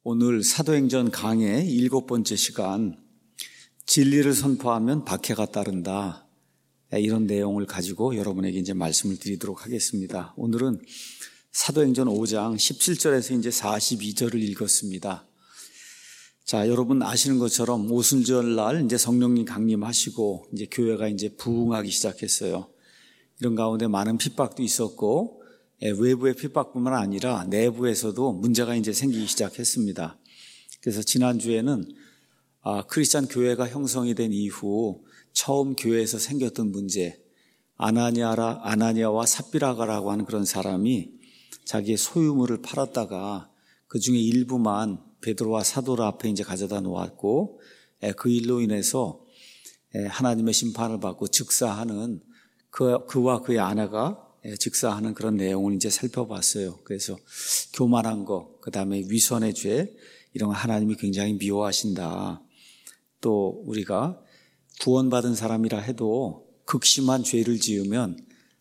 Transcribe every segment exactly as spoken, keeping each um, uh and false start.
오늘 사도행전 강의 일곱 번째 시간, 진리를 선포하면 박해가 따른다. 이런 내용을 가지고 여러분에게 이제 말씀을 드리도록 하겠습니다. 오늘은 사도행전 오 장 십칠 절에서 이제 사십이 절을 읽었습니다. 자, 여러분 아시는 것처럼 오순절 날 이제 성령님 강림하시고 이제 교회가 이제 부흥하기 시작했어요. 이런 가운데 많은 핍박도 있었고, 외부의 핍박뿐만 아니라 내부에서도 문제가 이제 생기기 시작했습니다. 그래서 지난주에는 아, 크리스찬 교회가 형성이 된 이후 처음 교회에서 생겼던 문제, 아나니아라, 아나니아와 삽비라가라고 하는 그런 사람이 자기의 소유물을 팔았다가 그 중에 일부만 베드로와 사도 앞에 이제 가져다 놓았고, 그 일로 인해서 하나님의 심판을 받고 즉사하는 그, 그와 그의 아내가 즉사하는 그런 내용을 이제 살펴봤어요. 그래서 교만한 거, 그 다음에 위선의 죄, 이런 거 하나님이 굉장히 미워하신다. 또 우리가 구원받은 사람이라 해도 극심한 죄를 지으면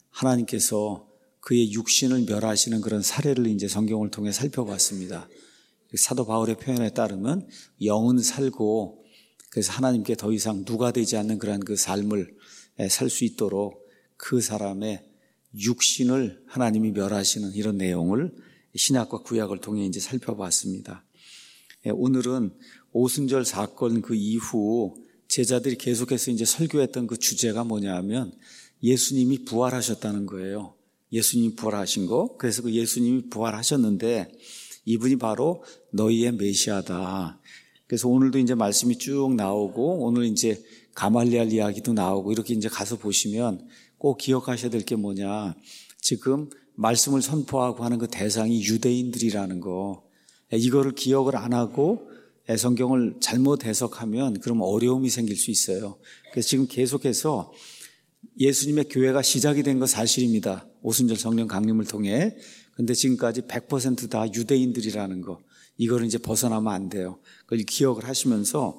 하나님께서 그의 육신을 멸하시는 그런 사례를 이제 성경을 통해 살펴봤습니다. 사도 바울의 표현에 따르면 영은 살고, 그래서 하나님께 더 이상 누가 되지 않는 그런 그 삶을 살 수 있도록 그 사람의 육신을 하나님이 멸하시는 이런 내용을 신약과 구약을 통해 이제 살펴봤습니다. 오늘은 오순절 사건 그 이후 제자들이 계속해서 이제 설교했던 그 주제가 뭐냐면 예수님이 부활하셨다는 거예요. 예수님이 부활하신 거. 그래서 그 예수님이 부활하셨는데 이분이 바로 너희의 메시아다. 그래서 오늘도 이제 말씀이 쭉 나오고 오늘 이제 가말리알 이야기도 나오고 이렇게 이제 가서 보시면 꼭 기억하셔야 될 게 뭐냐. 지금 말씀을 선포하고 하는 그 대상이 유대인들이라는 거. 이거를 기억을 안 하고 성경을 잘못 해석하면 그럼 어려움이 생길 수 있어요. 그래서 지금 계속해서 예수님의 교회가 시작이 된 건 사실입니다. 오순절 성령 강림을 통해. 근데 지금까지 백 퍼센트 다 유대인들이라는 거. 이거를 이제 벗어나면 안 돼요. 그걸 기억을 하시면서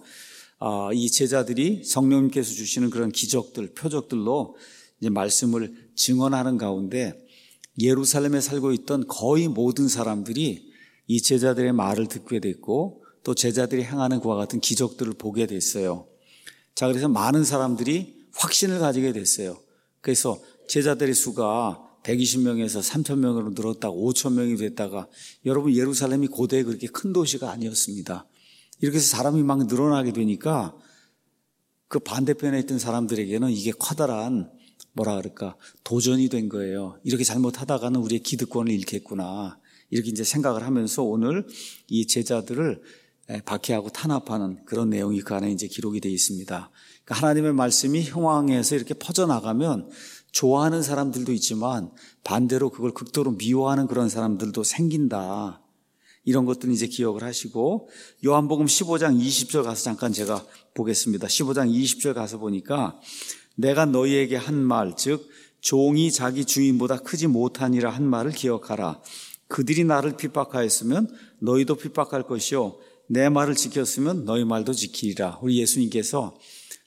이 제자들이 성령님께서 주시는 그런 기적들, 표적들로 이제 말씀을 증언하는 가운데 예루살렘에 살고 있던 거의 모든 사람들이 이 제자들의 말을 듣게 됐고 또 제자들이 행하는 그와 같은 기적들을 보게 됐어요. 자, 그래서 많은 사람들이 확신을 가지게 됐어요. 그래서 제자들의 수가 백이십 명에서 삼천 명으로 늘었다가 오천 명이 됐다가, 여러분 예루살렘이 고대 그렇게 큰 도시가 아니었습니다. 이렇게 해서 사람이 막 늘어나게 되니까 그 반대편에 있던 사람들에게는 이게 커다란 뭐라 그럴까 도전이 된 거예요. 이렇게 잘못하다가는 우리의 기득권을 잃겠구나. 이렇게 이제 생각을 하면서 오늘 이 제자들을 박해하고 탄압하는 그런 내용이 그 안에 이제 기록이 되어 있습니다. 그러니까 하나님의 말씀이 형황에서 이렇게 퍼져나가면 좋아하는 사람들도 있지만 반대로 그걸 극도로 미워하는 그런 사람들도 생긴다. 이런 것들은 이제 기억을 하시고, 요한복음 십오 장 이십 절 가서 잠깐 제가 보겠습니다. 십오 장 이십 절 가서 보니까 내가 너희에게 한 말, 즉 종이 자기 주인보다 크지 못하니라 한 말을 기억하라. 그들이 나를 핍박하였으면 너희도 핍박할 것이요 내 말을 지켰으면 너희 말도 지키리라. 우리 예수님께서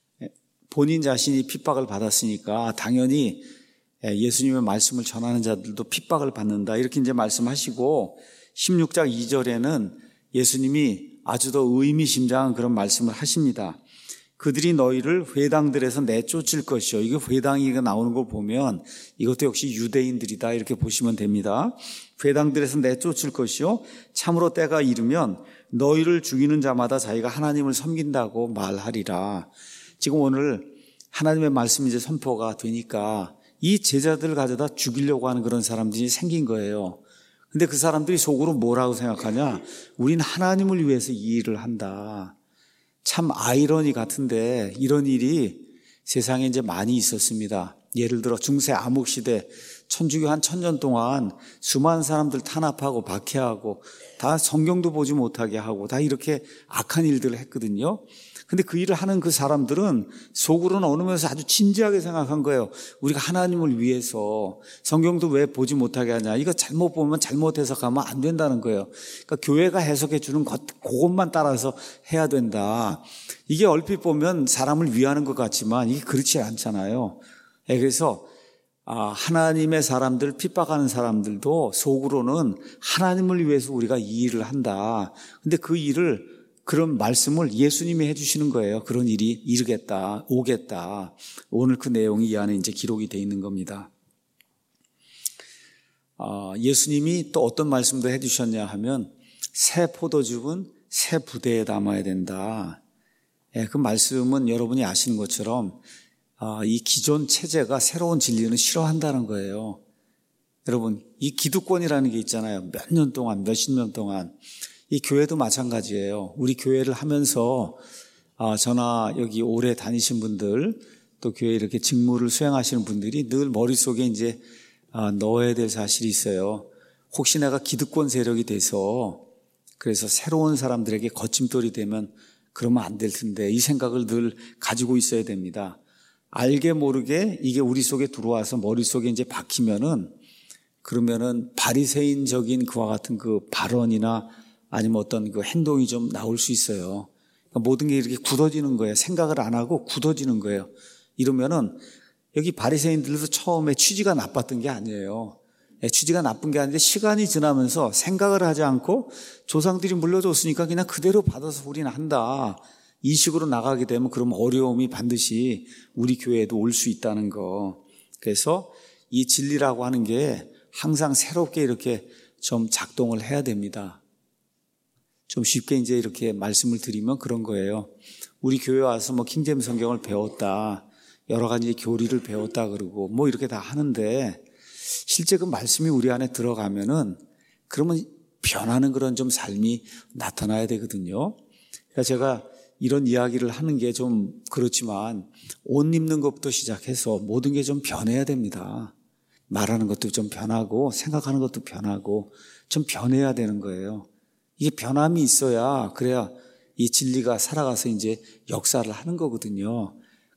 본인 자신이 핍박을 받았으니까 당연히 예수님의 말씀을 전하는 자들도 핍박을 받는다. 이렇게 이제 말씀하시고, 십육 장 이 절에는 예수님이 아주 더 의미심장한 그런 말씀을 하십니다. 그들이 너희를 회당들에서 내쫓을 것이요. 이게 회당이 나오는 걸 보면 이것도 역시 유대인들이다. 이렇게 보시면 됩니다. 회당들에서 내쫓을 것이요. 참으로 때가 이르면 너희를 죽이는 자마다 자기가 하나님을 섬긴다고 말하리라. 지금 오늘 하나님의 말씀이 이제 선포가 되니까 이 제자들을 가져다 죽이려고 하는 그런 사람들이 생긴 거예요. 근데 그 사람들이 속으로 뭐라고 생각하냐? 우린 하나님을 위해서 이 일을 한다. 참 아이러니 같은데 이런 일이 세상에 이제 많이 있었습니다. 예를 들어 중세 암흑 시대 천주교 한 천년 동안 수많은 사람들 탄압하고 박해하고 다 성경도 보지 못하게 하고 다 이렇게 악한 일들을 했거든요. 근데 그 일을 하는 그 사람들은 속으로는 어느 면에서 아주 진지하게 생각한 거예요. 우리가 하나님을 위해서 성경도 왜 보지 못하게 하냐. 이거 잘못 보면 잘못 해석하면 안 된다는 거예요. 그러니까 교회가 해석해 주는 것, 그것만 따라서 해야 된다. 이게 얼핏 보면 사람을 위하는 것 같지만 이게 그렇지 않잖아요. 그래서 아, 하나님의 사람들, 핍박하는 사람들도 속으로는 하나님을 위해서 우리가 이 일을 한다. 근데 그 일을, 그런 말씀을 예수님이 해주시는 거예요. 그런 일이 이르겠다, 오겠다. 오늘 그 내용이 이 안에 이제 기록이 되어 있는 겁니다. 아, 예수님이 또 어떤 말씀도 해주셨냐 하면, 새 포도즙은 새 부대에 담아야 된다. 예, 그 말씀은 여러분이 아시는 것처럼 아, 이 기존 체제가 새로운 진리는 싫어한다는 거예요. 여러분, 이 기득권이라는 게 있잖아요. 몇 년 동안, 몇십 년 동안. 이 교회도 마찬가지예요. 우리 교회를 하면서 아, 저나 여기 오래 다니신 분들, 또 교회 이렇게 직무를 수행하시는 분들이 늘 머릿속에 이제 아, 넣어야 될 사실이 있어요. 혹시 내가 기득권 세력이 돼서 그래서 새로운 사람들에게 거침돌이 되면 그러면 안 될 텐데, 이 생각을 늘 가지고 있어야 됩니다. 알게 모르게 이게 우리 속에 들어와서 머릿속에 이제 박히면은, 그러면은 바리새인적인 그와 같은 그 발언이나 아니면 어떤 그 행동이 좀 나올 수 있어요. 그러니까 모든 게 이렇게 굳어지는 거예요. 생각을 안 하고 굳어지는 거예요. 이러면은 여기 바리새인들도 처음에 취지가 나빴던 게 아니에요. 취지가 나쁜 게 아닌데 시간이 지나면서 생각을 하지 않고 조상들이 물려줬으니까 그냥 그대로 받아서 우리는 한다. 이 식으로 나가게 되면 그럼 어려움이 반드시 우리 교회에도 올 수 있다는 거. 그래서 이 진리라고 하는 게 항상 새롭게 이렇게 좀 작동을 해야 됩니다. 좀 쉽게 이제 이렇게 말씀을 드리면 그런 거예요. 우리 교회 와서 뭐 킹제임스 성경을 배웠다, 여러 가지 교리를 배웠다 그러고 뭐 이렇게 다 하는데, 실제 그 말씀이 우리 안에 들어가면은 그러면 변하는 그런 좀 삶이 나타나야 되거든요. 그러니까 제가 이런 이야기를 하는 게 좀 그렇지만 옷 입는 것부터 시작해서 모든 게 좀 변해야 됩니다. 말하는 것도 좀 변하고 생각하는 것도 변하고 좀 변해야 되는 거예요. 이게 변함이 있어야, 그래야 이 진리가 살아가서 이제 역사를 하는 거거든요.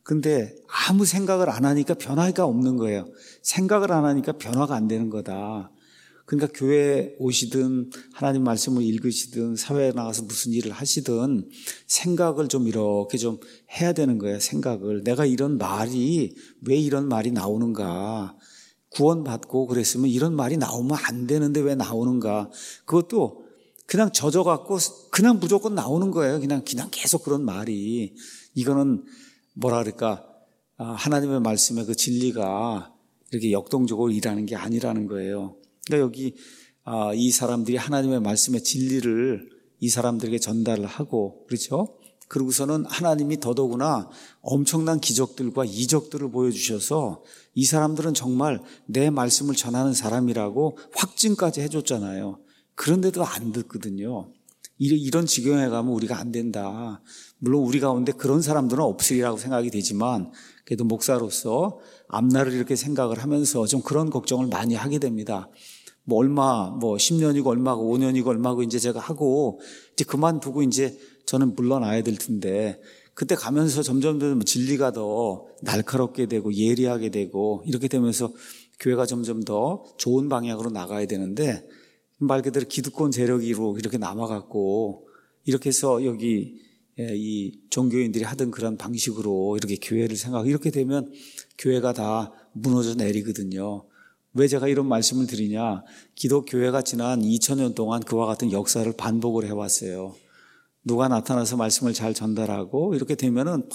근데 아무 생각을 안 하니까 변화가 없는 거예요. 생각을 안 하니까 변화가 안 되는 거다. 그러니까 교회에 오시든 하나님 말씀을 읽으시든 사회에 나가서 무슨 일을 하시든 생각을 좀 이렇게 좀 해야 되는 거예요. 생각을. 내가 이런 말이 왜 이런 말이 나오는가. 구원받고 그랬으면 이런 말이 나오면 안 되는데 왜 나오는가. 그것도 그냥 젖어갖고 그냥 무조건 나오는 거예요. 그냥 그냥 계속 그런 말이. 이거는 뭐라 그럴까, 하나님의 말씀의 그 진리가 이렇게 역동적으로 일하는 게 아니라는 거예요. 그러니까 여기 이 사람들이 하나님의 말씀의 진리를 이 사람들에게 전달을 하고, 그렇죠? 그러고서는 하나님이 더더구나 엄청난 기적들과 이적들을 보여주셔서 이 사람들은 정말 내 말씀을 전하는 사람이라고 확증까지 해줬잖아요. 그런데도 안 듣거든요. 이런 지경에 가면 우리가 안 된다. 물론 우리 가운데 그런 사람들은 없으리라고 생각이 되지만, 그래도 목사로서 앞날을 이렇게 생각을 하면서 좀 그런 걱정을 많이 하게 됩니다. 뭐 얼마, 뭐 십 년이고 얼마고 오 년이고 얼마고 이제 제가 하고 이제 그만두고 이제 저는 물러나야 될 텐데, 그때 가면서 점점 더 진리가 더 날카롭게 되고 예리하게 되고 이렇게 되면서 교회가 점점 더 좋은 방향으로 나가야 되는데, 말 그대로 기득권 세력으로 이렇게 남아갖고 이렇게 해서 여기 이 종교인들이 하던 그런 방식으로 이렇게 교회를 생각하고 이렇게 되면 교회가 다 무너져 내리거든요. 왜 제가 이런 말씀을 드리냐? 기독교회가 지난 이천 년 동안 그와 같은 역사를 반복을 해왔어요. 누가 나타나서 말씀을 잘 전달하고 이렇게 되면은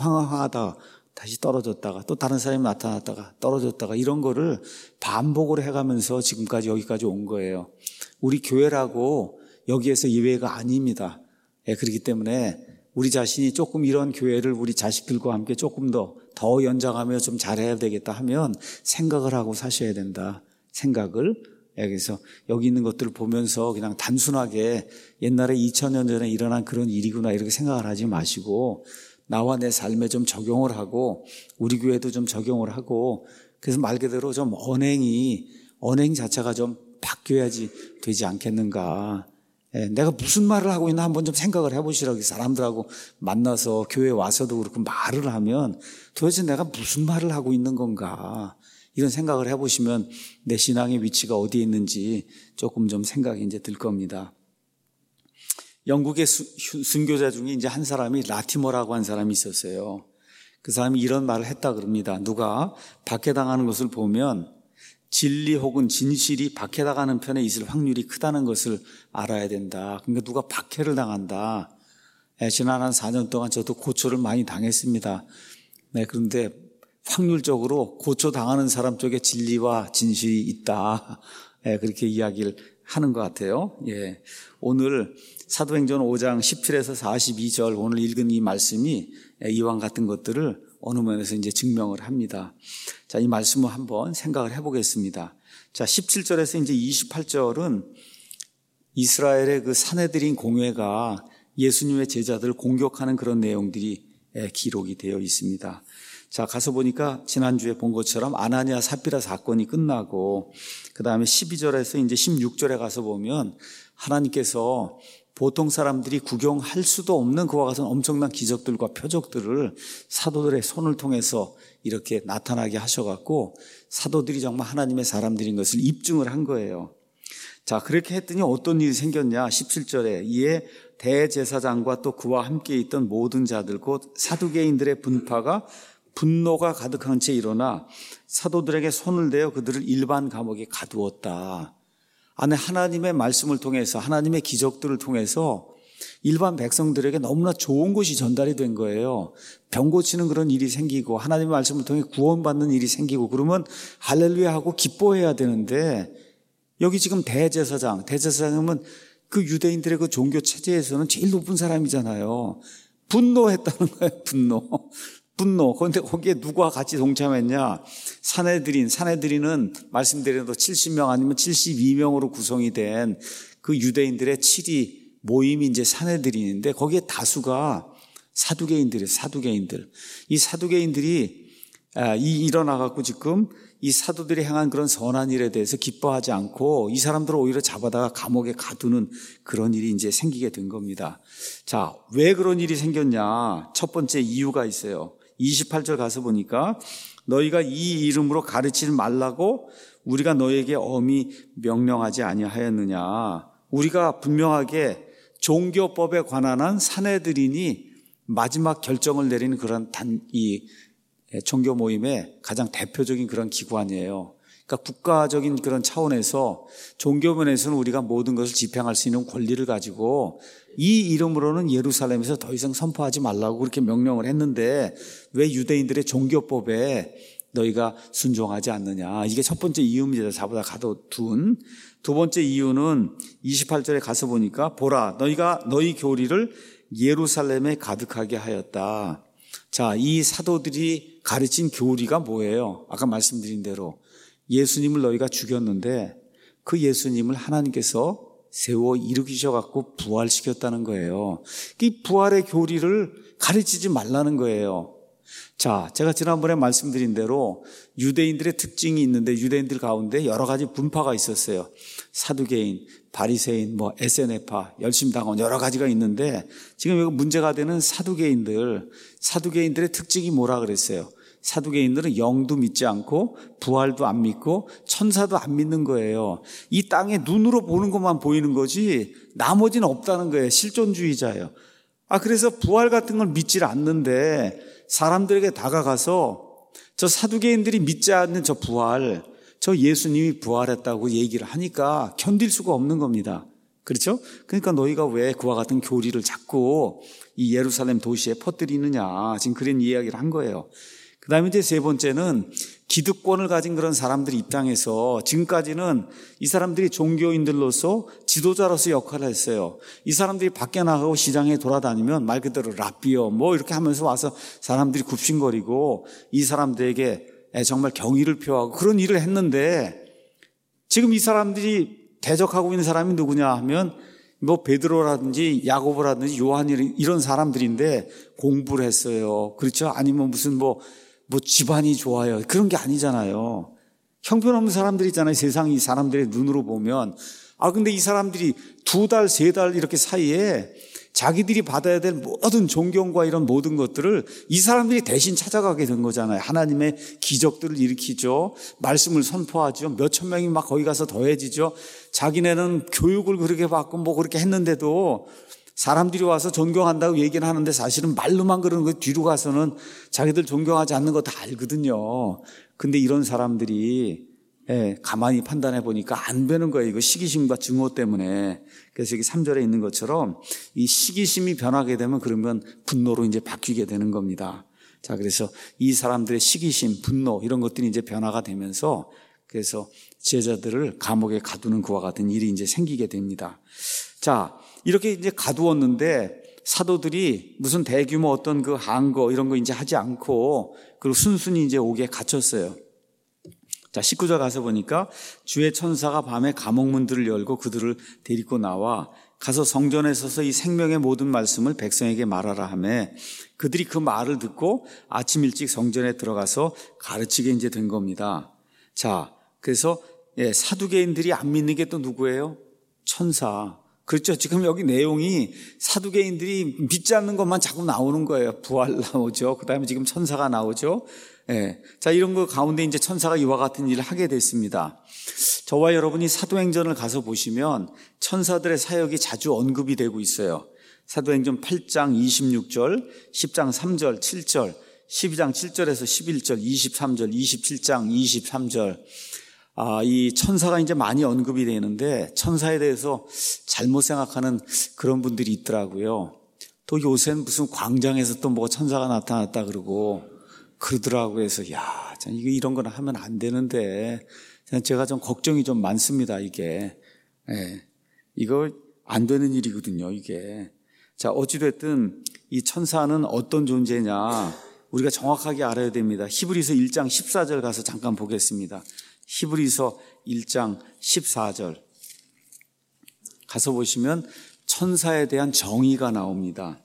황황하다 다시 떨어졌다가 또 다른 사람이 나타났다가 떨어졌다가 이런 거를 반복을 해가면서 지금까지 여기까지 온 거예요. 우리 교회라고 여기에서 예외가 아닙니다. 예, 그렇기 때문에 우리 자신이 조금 이런 교회를 우리 자식들과 함께 조금 더, 더 연장하며 좀 잘해야 되겠다 하면 생각을 하고 사셔야 된다. 생각을. 예, 그래서 여기 있는 것들을 보면서 그냥 단순하게 옛날에 이천 년 전에 일어난 그런 일이구나 이렇게 생각을 하지 마시고 나와 내 삶에 좀 적용을 하고 우리 교회도 좀 적용을 하고, 그래서 말 그대로 좀 언행이 언행 자체가 좀 바뀌어야지 되지 않겠는가. 예, 내가 무슨 말을 하고 있나 한번 좀 생각을 해보시라고. 사람들하고 만나서 교회에 와서도 그렇고 말을 하면 도대체 내가 무슨 말을 하고 있는 건가, 이런 생각을 해보시면 내 신앙의 위치가 어디에 있는지 조금 좀 생각이 이제 들 겁니다. 영국의 수, 순교자 중에 이제 한 사람이 라티머라고 한 사람이 있었어요. 그 사람이 이런 말을 했다 그럽니다. 누가 박해당하는 것을 보면 진리 혹은 진실이 박해당하는 편에 있을 확률이 크다는 것을 알아야 된다. 그러니까 누가 박해를 당한다. 네, 지난 한 사 년 동안 저도 고초를 많이 당했습니다. 네, 그런데 확률적으로 고초 당하는 사람 쪽에 진리와 진실이 있다. 네, 그렇게 이야기를 하는 것 같아요. 예, 오늘 사도행전 오 장 십칠에서 사십이 절 오늘 읽은 이 말씀이 이와 같은 것들을 어느 면에서 이제 증명을 합니다. 자, 이 말씀을 한번 생각을 해보겠습니다. 자, 십칠 절에서 이제 이십팔 절은 이스라엘의 그 사내들인 공회가 예수님의 제자들을 공격하는 그런 내용들이 기록이 되어 있습니다. 자, 가서 보니까 지난주에 본 것처럼 아나니아 삽비라 사건이 끝나고 그 다음에 십이 절에서 이제 십육 절에 가서 보면 하나님께서 보통 사람들이 구경할 수도 없는 그와 같은 엄청난 기적들과 표적들을 사도들의 손을 통해서 이렇게 나타나게 하셔갖고 사도들이 정말 하나님의 사람들인 것을 입증을 한 거예요. 자, 그렇게 했더니 어떤 일이 생겼냐? 십칠 절에 이에 대제사장과 또 그와 함께 있던 모든 자들 곧 사두개인들의 분파가 분노가 가득한 채 일어나 사도들에게 손을 대어 그들을 일반 감옥에 가두었다. 안에 하나님의 말씀을 통해서 하나님의 기적들을 통해서 일반 백성들에게 너무나 좋은 것이 전달이 된 거예요. 병 고치는 그런 일이 생기고 하나님의 말씀을 통해 구원받는 일이 생기고 그러면 할렐루야 하고 기뻐해야 되는데 여기 지금 대제사장, 대제사장은 그 유대인들의 그 종교 체제에서는 제일 높은 사람이잖아요. 분노했다는 거예요. 분노. 분노. 그런데 거기에 누가 같이 동참했냐? 사내들인, 사내들인은 말씀드린 대로 칠십 명 아니면 칠십이 명으로 구성이 된 그 유대인들의 칠이 모임이 이제 사내들인인데 거기에 다수가 사두개인들이에요. 사두개인들. 이 사두개인들이 이 일어나갖고 지금 이 사도들이 행한 그런 선한 일에 대해서 기뻐하지 않고 이 사람들을 오히려 잡아다가 감옥에 가두는 그런 일이 이제 생기게 된 겁니다. 자, 왜 그런 일이 생겼냐? 첫 번째 이유가 있어요. 이십팔 절 가서 보니까 너희가 이 이름으로 가르치지 말라고 우리가 너에게 엄히 명령하지 아니하였느냐. 우리가 분명하게 종교법에 관한 한 사내들이니 마지막 결정을 내리는 그런 단, 이 종교 모임의 가장 대표적인 그런 기관이에요. 그러니까 국가적인 그런 차원에서 종교 면에서는 우리가 모든 것을 집행할 수 있는 권리를 가지고 이 이름으로는 예루살렘에서 더 이상 선포하지 말라고 그렇게 명령을 했는데 왜 유대인들의 종교법에 너희가 순종하지 않느냐. 이게 첫 번째 이유입니다. 자보다 가둬둔. 두 번째 이유는 이십팔 절에 가서 보니까 보라 너희가 너희 교리를 예루살렘에 가득하게 하였다. 자, 이 사도들이 가르친 교리가 뭐예요? 아까 말씀드린 대로 예수님을 너희가 죽였는데 그 예수님을 하나님께서 세워 일으키셔갖고 부활시켰다는 거예요. 이 부활의 교리를 가르치지 말라는 거예요. 자, 제가 지난번에 말씀드린 대로 유대인들의 특징이 있는데 유대인들 가운데 여러 가지 분파가 있었어요. 사두개인, 바리새인, 뭐 에스엔에파, 열심당원 여러 가지가 있는데 지금 여기 문제가 되는 사두개인들, 사두개인들의 특징이 뭐라 그랬어요? 사두개인들은 영도 믿지 않고 부활도 안 믿고 천사도 안 믿는 거예요. 이 땅에 눈으로 보는 것만 보이는 거지 나머지는 없다는 거예요. 실존주의자예요. 아, 그래서 부활 같은 걸 믿질 않는데 사람들에게 다가가서 저 사두개인들이 믿지 않는 저 부활, 저 예수님이 부활했다고 얘기를 하니까 견딜 수가 없는 겁니다. 그렇죠? 그러니까 너희가 왜 그와 같은 교리를 자꾸 이 예루살렘 도시에 퍼뜨리느냐. 지금 그런 이야기를 한 거예요. 그 다음에 이제 세 번째는 기득권을 가진 그런 사람들 입장에서 지금까지는 이 사람들이 종교인들로서 지도자로서 역할을 했어요. 이 사람들이 밖에 나가고 시장에 돌아다니면 말 그대로 라비어 뭐 이렇게 하면서 와서 사람들이 굽신거리고 이 사람들에게 정말 경의를 표하고 그런 일을 했는데 지금 이 사람들이 대적하고 있는 사람이 누구냐 하면 뭐 베드로라든지 야고보라든지 요한 이런 사람들인데 공부를 했어요. 그렇죠? 아니면 무슨 뭐 뭐 집안이 좋아요. 그런 게 아니잖아요. 형편없는 사람들 있잖아요. 세상 이 사람들의 눈으로 보면. 아, 근데 이 사람들이 두 달, 세 달 이렇게 사이에 자기들이 받아야 될 모든 존경과 이런 모든 것들을 이 사람들이 대신 찾아가게 된 거잖아요. 하나님의 기적들을 일으키죠. 말씀을 선포하죠. 몇천 명이 막 거기 가서 더해지죠. 자기네는 교육을 그렇게 받고 뭐 그렇게 했는데도 사람들이 와서 존경한다고 얘기는 하는데 사실은 말로만 그러는 거 뒤로 가서는 자기들 존경하지 않는 거 다 알거든요. 근데 이런 사람들이 예, 가만히 판단해 보니까 안 되는 거예요. 이거 시기심과 증오 때문에. 그래서 여기 삼 절에 있는 것처럼 이 시기심이 변하게 되면 그러면 분노로 이제 바뀌게 되는 겁니다. 자, 그래서 이 사람들의 시기심, 분노 이런 것들이 이제 변화가 되면서 그래서 제자들을 감옥에 가두는 그와 같은 일이 이제 생기게 됩니다. 자, 이렇게 이제 가두었는데 사도들이 무슨 대규모 어떤 그 항거 이런 거 이제 하지 않고 그리고 순순히 이제 옥에 갇혔어요. 자, 십구 절 가서 보니까 주의 천사가 밤에 감옥 문들을 열고 그들을 데리고 나와 가서 성전에 서서 이 생명의 모든 말씀을 백성에게 말하라 하며 그들이 그 말을 듣고 아침 일찍 성전에 들어가서 가르치게 이제 된 겁니다. 자, 그래서 예, 사두개인들이 안 믿는 게 또 누구예요? 천사. 그렇죠. 지금 여기 내용이 사두개인들이 믿지 않는 것만 자꾸 나오는 거예요. 부활 나오죠. 그 다음에 지금 천사가 나오죠. 예. 자, 이런 거 가운데 이제 천사가 이와 같은 일을 하게 됐습니다. 저와 여러분이 사도행전을 가서 보시면 천사들의 사역이 자주 언급이 되고 있어요. 사도행전 팔 장 이십육 절, 십 장 삼 절, 칠 절, 십이 장 칠 절에서 십일 절, 이십삼 절, 이십칠 장 이십삼 절. 아, 이 천사가 이제 많이 언급이 되는데 천사에 대해서 잘못 생각하는 그런 분들이 있더라고요. 또 요새는 무슨 광장에서 또 뭐 천사가 나타났다 그러고 그러더라고요. 그래서 야, 이거 이런 거는 하면 안 되는데 제가 좀 걱정이 좀 많습니다. 이게 예, 이거 안 되는 일이거든요. 이게 자, 어찌됐든 이 천사는 어떤 존재냐 우리가 정확하게 알아야 됩니다. 히브리서 일 장 십사 절 가서 잠깐 보겠습니다. 히브리서 일 장 십사 절 가서 보시면 천사에 대한 정의가 나옵니다.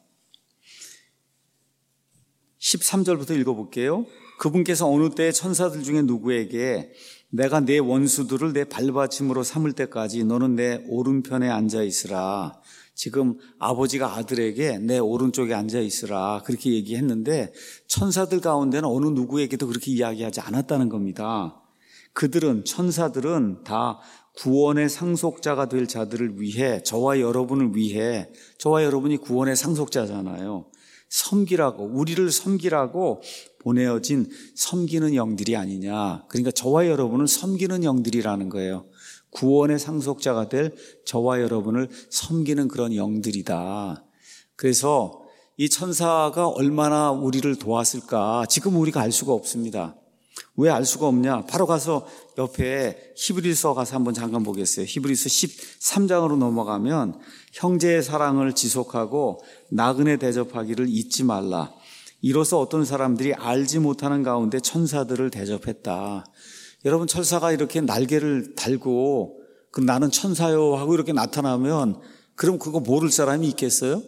십삼 절부터 읽어볼게요. 그분께서 어느 때에 천사들 중에 누구에게 내가 내 원수들을 내 발받침으로 삼을 때까지 너는 내 오른편에 앉아 있으라. 지금 아버지가 아들에게 내 오른쪽에 앉아 있으라 그렇게 얘기했는데 천사들 가운데는 어느 누구에게도 그렇게 이야기하지 않았다는 겁니다. 그들은 천사들은 다 구원의 상속자가 될 자들을 위해 저와 여러분을 위해 저와 여러분이 구원의 상속자잖아요. 섬기라고 우리를 섬기라고 보내어진 섬기는 영들이 아니냐. 그러니까 저와 여러분을 섬기는 영들이라는 거예요. 구원의 상속자가 될 저와 여러분을 섬기는 그런 영들이다. 그래서 이 천사가 얼마나 우리를 도왔을까 지금 우리가 알 수가 없습니다. 왜 알 수가 없냐? 바로 가서 옆에 히브리서 가서 한번 잠깐 보겠어요. 히브리서 십삼 장으로 넘어가면 형제의 사랑을 지속하고 나그네 대접하기를 잊지 말라. 이로써 어떤 사람들이 알지 못하는 가운데 천사들을 대접했다. 여러분 천사가 이렇게 날개를 달고 그럼 나는 천사요 하고 이렇게 나타나면 그럼 그거 모를 사람이 있겠어요?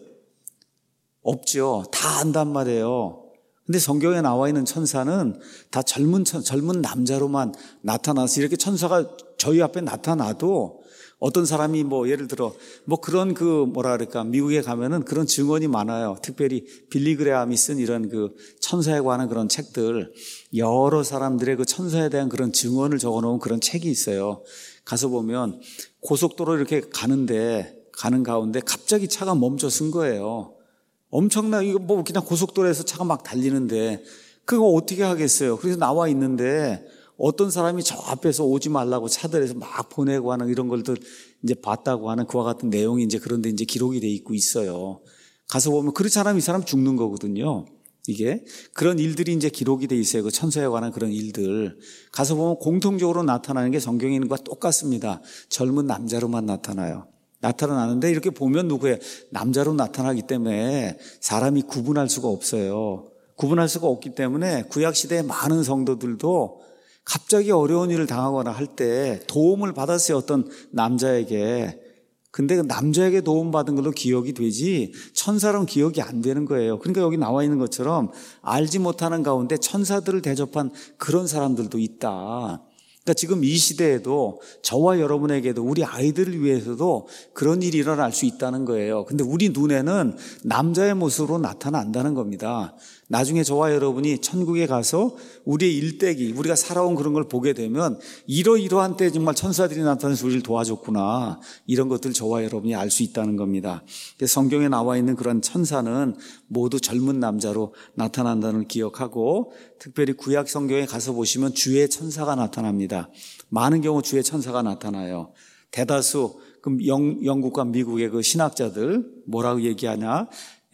없죠. 다 안단 말이에요. 근데 성경에 나와 있는 천사는 다 젊은 젊은 남자로만 나타나서 이렇게 천사가 저희 앞에 나타나도 어떤 사람이 뭐 예를 들어 뭐 그런 그 뭐라 그럴까 미국에 가면은 그런 증언이 많아요. 특별히 빌리 그레함이 쓴 이런 그 천사에 관한 그런 책들 여러 사람들의 그 천사에 대한 그런 증언을 적어놓은 그런 책이 있어요. 가서 보면 고속도로 이렇게 가는데 가는 가운데 갑자기 차가 멈춰 쓴 거예요. 엄청나, 이거 뭐 그냥 고속도로에서 차가 막 달리는데 그거 어떻게 하겠어요? 그래서 나와 있는데 어떤 사람이 저 앞에서 오지 말라고 차들에서 막 보내고 하는 이런 걸들 이제 봤다고 하는 그와 같은 내용이 이제 그런데 이제 기록이 돼 있고 있어요. 가서 보면 그렇지 않으면 이 사람 죽는 거거든요. 이게 그런 일들이 이제 기록이 돼 있어요. 그 천사에 관한 그런 일들. 가서 보면 공통적으로 나타나는 게 성경에 있는 것과 똑같습니다. 젊은 남자로만 나타나요. 나타나는데 이렇게 보면 누구예요? 남자로 나타나기 때문에 사람이 구분할 수가 없어요. 구분할 수가 없기 때문에 구약시대의 많은 성도들도 갑자기 어려운 일을 당하거나 할 때 도움을 받았어요. 어떤 남자에게. 근데 그 남자에게 도움받은 걸로 기억이 되지 천사로는 기억이 안 되는 거예요. 그러니까 여기 나와 있는 것처럼 알지 못하는 가운데 천사들을 대접한 그런 사람들도 있다. 그러니까 지금 이 시대에도 저와 여러분에게도 우리 아이들을 위해서도 그런 일이 일어날 수 있다는 거예요. 근데 우리 눈에는 남자의 모습으로 나타난다는 겁니다. 나중에 저와 여러분이 천국에 가서 우리의 일대기, 우리가 살아온 그런 걸 보게 되면 이러이러한 때 정말 천사들이 나타나서 우리를 도와줬구나, 이런 것들을 저와 여러분이 알 수 있다는 겁니다. 성경에 나와 있는 그런 천사는 모두 젊은 남자로 나타난다는 걸 기억하고, 특별히 구약 성경에 가서 보시면 주의 천사가 나타납니다. 많은 경우 주의 천사가 나타나요. 대다수 영, 영국과 미국의 그 신학자들 뭐라고 얘기하냐,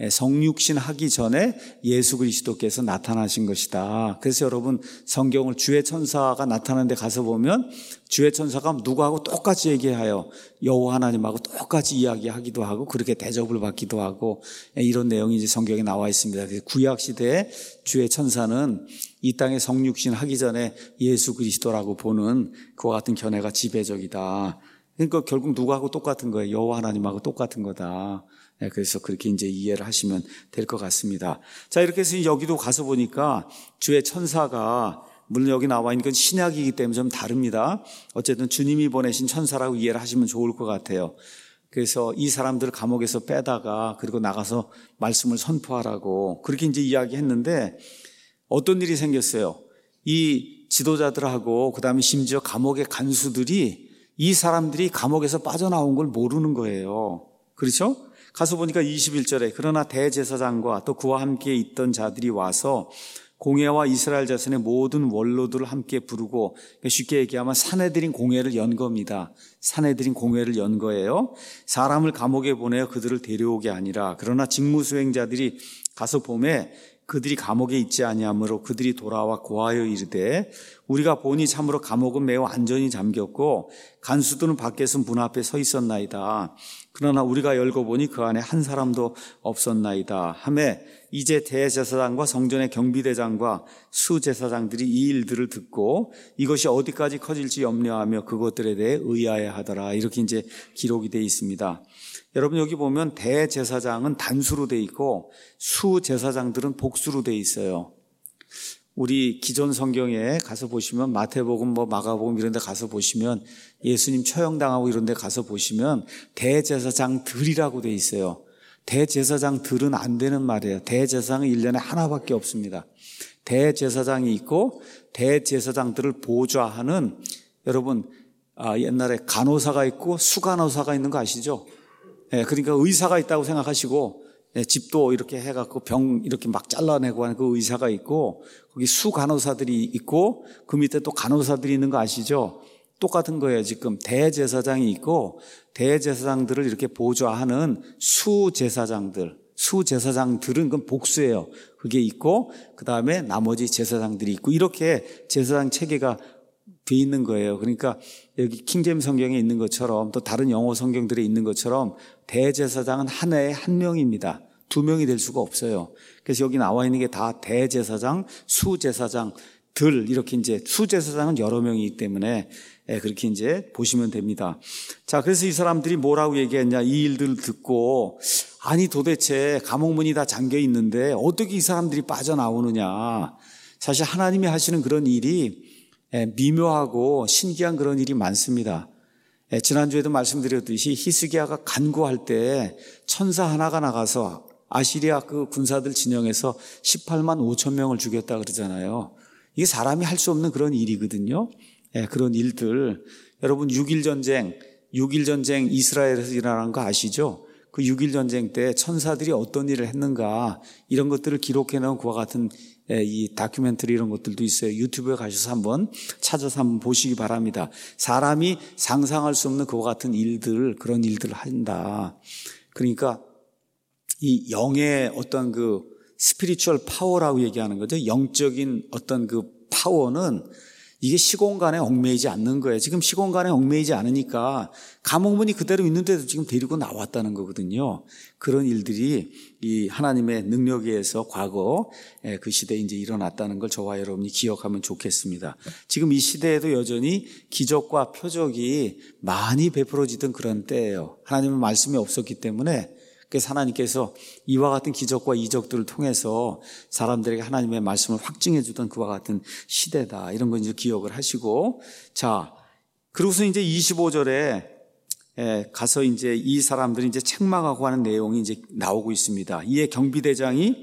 성육신 하기 전에 예수 그리스도께서 나타나신 것이다. 그래서 여러분, 성경을 주의 천사가 나타나는 데 가서 보면 주의 천사가 누구하고 똑같이 얘기하여 여호와 하나님하고 똑같이 이야기하기도 하고 그렇게 대접을 받기도 하고, 이런 내용이 이제 성경에 나와 있습니다. 구약 시대에 주의 천사는 이 땅에 성육신 하기 전에 예수 그리스도라고 보는 그와 같은 견해가 지배적이다. 그러니까 결국 누구하고 똑같은 거예요. 여호와 하나님하고 똑같은 거다. 그래서 그렇게 이제 이해를 하시면 될 것 같습니다. 자, 이렇게 해서 여기도 가서 보니까 주의 천사가, 물론 여기 나와 있는 건 신약이기 때문에 좀 다릅니다. 어쨌든 주님이 보내신 천사라고 이해를 하시면 좋을 것 같아요. 그래서 이 사람들을 감옥에서 빼다가 그리고 나가서 말씀을 선포하라고 그렇게 이제 이야기했는데, 어떤 일이 생겼어요. 이 지도자들하고 그 다음에 심지어 감옥의 간수들이 이 사람들이 감옥에서 빠져나온 걸 모르는 거예요. 그렇죠? 가서 보니까 이십일 절에 그러나 대제사장과 또 그와 함께 있던 자들이 와서 공회와 이스라엘 자손의 모든 원로들을 함께 부르고, 쉽게 얘기하면 사내들인 공회를 연 겁니다. 사내들인 공회를 연 거예요. 사람을 감옥에 보내어 그들을 데려오게 아니라, 그러나 직무수행자들이 가서 보매 그들이 감옥에 있지 아니하므로 그들이 돌아와 고하여 이르되, 우리가 보니 참으로 감옥은 매우 안전히 잠겼고 간수들은 밖에서 문 앞에 서 있었나이다. 그러나 우리가 열고 보니 그 안에 한 사람도 없었나이다 하매, 이제 대제사장과 성전의 경비대장과 수제사장들이 이 일들을 듣고 이것이 어디까지 커질지 염려하며 그것들에 대해 의아해 하더라. 이렇게 이제 기록이 되어 있습니다. 여러분, 여기 보면 대제사장은 단수로 되어 있고 수제사장들은 복수로 되어 있어요. 우리 기존 성경에 가서 보시면 마태복음, 뭐 마가복음 이런 데 가서 보시면 예수님 처형당하고 이런 데 가서 보시면 대제사장들이라고 되어 있어요. 대제사장들은 안 되는 말이에요. 대제사장은 일 년에 하나밖에 없습니다. 대제사장이 있고 대제사장들을 보좌하는, 여러분, 아, 옛날에 간호사가 있고 수간호사가 있는 거 아시죠? 예, 그러니까 의사가 있다고 생각하시고, 예, 집도 이렇게 해갖고 병 이렇게 막 잘라내고 하는 그 의사가 있고, 거기 수간호사들이 있고, 그 밑에 또 간호사들이 있는 거 아시죠? 똑같은 거예요. 지금 대제사장이 있고 대제사장들을 이렇게 보좌하는 수제사장들, 수제사장들은 그건 복수예요. 그게 있고 그 다음에 나머지 제사장들이 있고, 이렇게 제사장 체계가 돼 있는 거예요. 그러니까 여기 킹제임스 성경에 있는 것처럼 또 다른 영어 성경들에 있는 것처럼 대제사장은 한 해에 한 명입니다. 두 명이 될 수가 없어요. 그래서 여기 나와 있는 게 다 대제사장, 수제사장들, 이렇게 이제 수제사장은 여러 명이기 때문에 그렇게 이제 보시면 됩니다. 자, 그래서 이 사람들이 뭐라고 얘기했냐, 이 일들을 듣고, 아니 도대체 감옥문이 다 잠겨 있는데 어떻게 이 사람들이 빠져나오느냐. 사실 하나님이 하시는 그런 일이 미묘하고 신기한 그런 일이 많습니다. 지난주에도 말씀드렸듯이 히스기야가 간구할 때 천사 하나가 나가서 아시리아 그 군사들 진영에서 십팔만 오천 명을 죽였다 그러잖아요. 이게 사람이 할 수 없는 그런 일이거든요. 그런 일들, 여러분 육 일 전쟁, 육 일 전쟁 이스라엘에서 일어난 거 아시죠? 그 육 일 전쟁 때 천사들이 어떤 일을 했는가, 이런 것들을 기록해 놓은 그와 같은 이 다큐멘터리 이런 것들도 있어요. 유튜브에 가셔서 한번 찾아서 한번 보시기 바랍니다. 사람이 상상할 수 없는 그와 같은 일들, 그런 일들을 한다. 그러니까 이 영의 어떤 그 스피리추얼 파워라고 얘기하는 거죠. 영적인 어떤 그 파워는 이게 시공간에 얽매이지 않는 거예요. 지금 시공간에 얽매이지 않으니까 감옥문이 그대로 있는데도 지금 데리고 나왔다는 거거든요. 그런 일들이 이 하나님의 능력에 의해서 과거 그 시대에 이제 일어났다는 걸 저와 여러분이 기억하면 좋겠습니다. 지금 이 시대에도 여전히 기적과 표적이 많이 베풀어지던 그런 때예요. 하나님의 말씀이 없었기 때문에, 그래서 하나님께서 이와 같은 기적과 이적들을 통해서 사람들에게 하나님의 말씀을 확증해 주던 그와 같은 시대다. 이런 건 이제 기억을 하시고, 자, 그러고서 이제 이십오 절에 가서 이제 이 사람들이 이제 책망하고 하는 내용이 이제 나오고 있습니다. 이에 경비대장이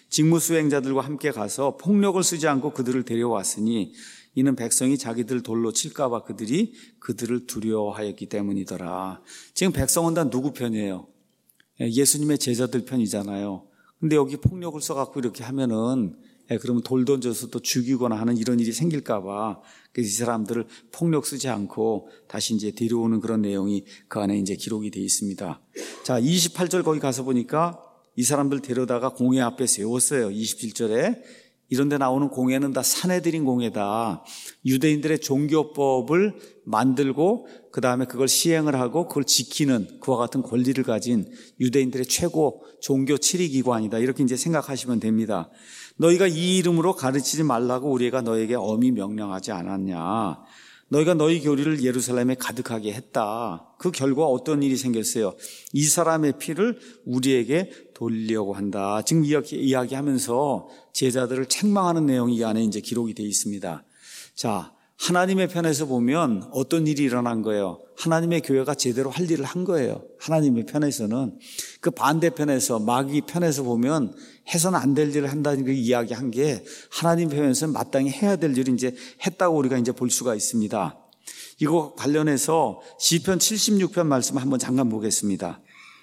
직무 수행자들과 함께 가서 폭력을 쓰지 않고 그들을 데려왔으니 이는 백성이 자기들 돌로 칠까 봐 그들이 그들을 두려워하였기 때문이더라. 지금 백성은 다 누구 편이에요? 예수님의 제자들 편이잖아요. 근데 여기 폭력을 써갖고 이렇게 하면은 그러면 돌 던져서 또 죽이거나 하는 이런 일이 생길까 봐 이 사람들을 폭력 쓰지 않고 다시 이제 데려오는 그런 내용이 그 안에 이제 기록이 되어 있습니다. 자, 이십팔 절 거기 가서 보니까 이 사람들 데려다가 공회 앞에 세웠어요. 이십칠 절에 이런 데 나오는 공회는 다 사내들인 공회다. 유대인들의 종교법을 만들고 그 다음에 그걸 시행을 하고 그걸 지키는 그와 같은 권리를 가진 유대인들의 최고 종교 치리기관이다. 이렇게 이제 생각하시면 됩니다. 너희가 이 이름으로 가르치지 말라고 우리가 너에게 엄히 명령하지 않았냐. 너희가 너희 교리를 예루살렘에 가득하게 했다. 그 결과 어떤 일이 생겼어요? 이 사람의 피를 우리에게 돌리려고 한다. 지금 이야기, 이야기하면서 제자들을 책망하는 내용이 이 안에 이제 기록이 되어 있습니다. 자, 하나님의 편에서 보면 어떤 일이 일어난 거예요? 하나님의 교회가 제대로 할 일을 한 거예요. 하나님의 편에서는. 그 반대편에서, 마귀 편에서 보면 해서는 안 될 일을 한다는 그 이야기한 게 하나님 편에서는 마땅히 해야 될 일을 이제 했다고 우리가 이제 볼 수가 있습니다. 이거 관련해서 시편 칠십육 편 말씀 한번 잠깐 보겠습니다.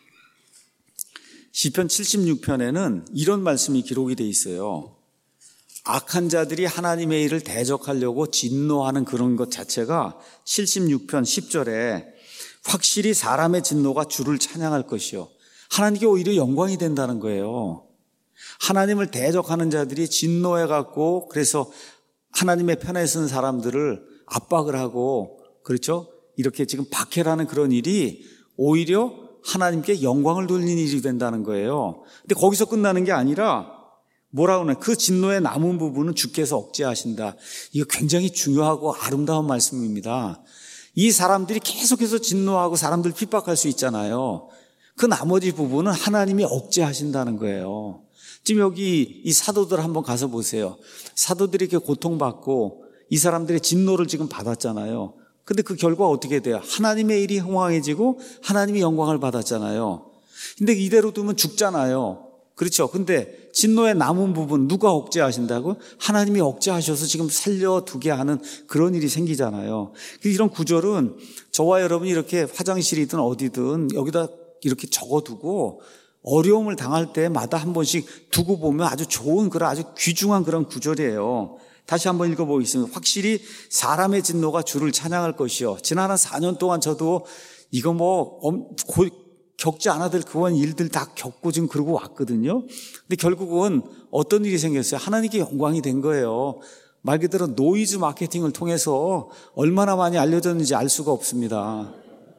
시편 칠십육 편에는 이런 말씀이 기록이 되어 있어요. 악한 자들이 하나님의 일을 대적하려고 진노하는 그런 것 자체가 칠십육 편 십 절에 확실히 사람의 진노가 주를 찬양할 것이요. 하나님께 오히려 영광이 된다는 거예요. 하나님을 대적하는 자들이 진노해갖고 그래서 하나님의 편에 선 사람들을 압박을 하고 그렇죠? 이렇게 지금 박해라는 그런 일이 오히려 하나님께 영광을 돌리는 일이 된다는 거예요. 근데 거기서 끝나는 게 아니라 뭐라고 하나 그 진노에 남은 부분은 주께서 억제하신다. 이거 굉장히 중요하고 아름다운 말씀입니다. 이 사람들이 계속해서 진노하고 사람들 핍박할 수 있잖아요. 그 나머지 부분은 하나님이 억제하신다는 거예요. 지금 여기 이 사도들 한번 가서 보세요. 사도들이 이렇게 고통받고 이 사람들의 진노를 지금 받았잖아요. 근데 그 결과 어떻게 돼요? 하나님의 일이 흥왕해지고 하나님이 영광을 받았잖아요. 근데 이대로 두면 죽잖아요. 그렇죠. 근데 진노의 남은 부분 누가 억제하신다고? 하나님이 억제하셔서 지금 살려두게 하는 그런 일이 생기잖아요. 이런 구절은 저와 여러분이 이렇게 화장실이든 어디든 여기다 이렇게 적어두고 어려움을 당할 때마다 한 번씩 두고 보면 아주 좋은 그런 아주 귀중한 그런 구절이에요. 다시 한번 읽어보겠습니다. 확실히 사람의 진노가 주를 찬양할 것이요. 지난 한 사 년 동안 저도 이거 뭐 겪지 않아도 될 그런 일들 다 겪고 지금 그러고 왔거든요. 근데 결국은 어떤 일이 생겼어요? 하나님께 영광이 된 거예요. 말 그대로 노이즈 마케팅을 통해서 얼마나 많이 알려졌는지 알 수가 없습니다.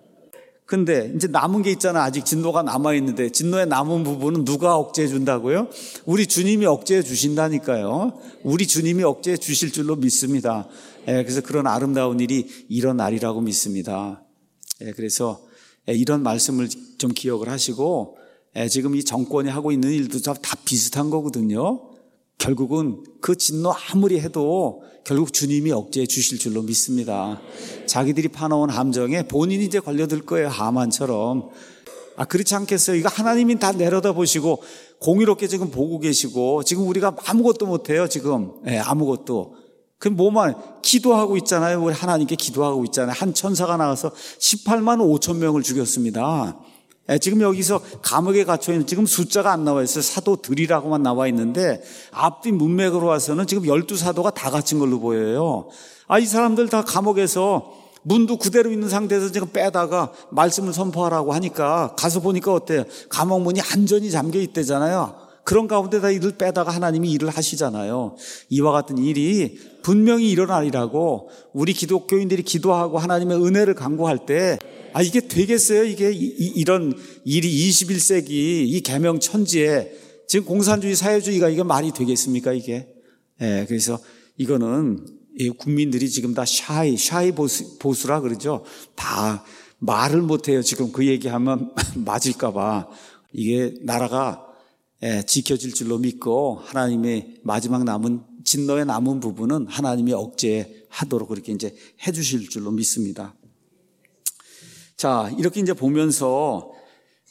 근데 이제 남은 게 있잖아. 아직 진노가 남아있는데 진노의 남은 부분은 누가 억제해 준다고요? 우리 주님이 억제해 주신다니까요. 우리 주님이 억제해 주실 줄로 믿습니다. 예, 그래서 그런 아름다운 일이 일어나리라고 믿습니다. 예, 그래서 이런 말씀을 좀 기억을 하시고 지금 이 정권이 하고 있는 일도 다 비슷한 거거든요. 결국은 그 진노 아무리 해도 결국 주님이 억제해 주실 줄로 믿습니다. 자기들이 파놓은 함정에 본인이 이제 걸려들 거예요. 하만처럼. 아, 그렇지 않겠어요? 이거 하나님이 다 내려다 보시고 공의롭게 지금 보고 계시고 지금 우리가 아무것도 못해요. 지금 네, 아무것도. 그럼 뭐만 기도하고 있잖아요. 우리 하나님께 기도하고 있잖아요. 한 천사가 나와서 십팔만 오천 명을 죽였습니다. 예, 지금 여기서 감옥에 갇혀 있는 지금 숫자가 안 나와 있어요. 사도들이라고만 나와 있는데 앞뒤 문맥으로 와서는 지금 열두 사도가 다 갇힌 걸로 보여요. 아, 이 사람들 다 감옥에서 문도 그대로 있는 상태에서 지금 빼다가 말씀을 선포하라고 하니까 가서 보니까 어때요? 감옥 문이 안전히 잠겨 있대잖아요. 그런 가운데다 일을 빼다가 하나님이 일을 하시잖아요. 이와 같은 일이 분명히 일어나리라고 우리 기독교인들이 기도하고 하나님의 은혜를 간구할 때 아, 이게 되겠어요? 이게 이, 이런 일이 이십일 세기 이 계명 천지에 지금 공산주의 사회주의가 이게 말이 되겠습니까? 이게. 예, 그래서 이거는 국민들이 지금 다 샤이, 샤이 보수, 보수라 그러죠. 다 말을 못해요. 지금 그 얘기하면 맞을까봐. 이게 나라가 예, 지켜질 줄로 믿고 하나님의 마지막 남은 진노의 남은 부분은 하나님이 억제하도록 그렇게 이제 해주실 줄로 믿습니다. 자, 이렇게 이제 보면서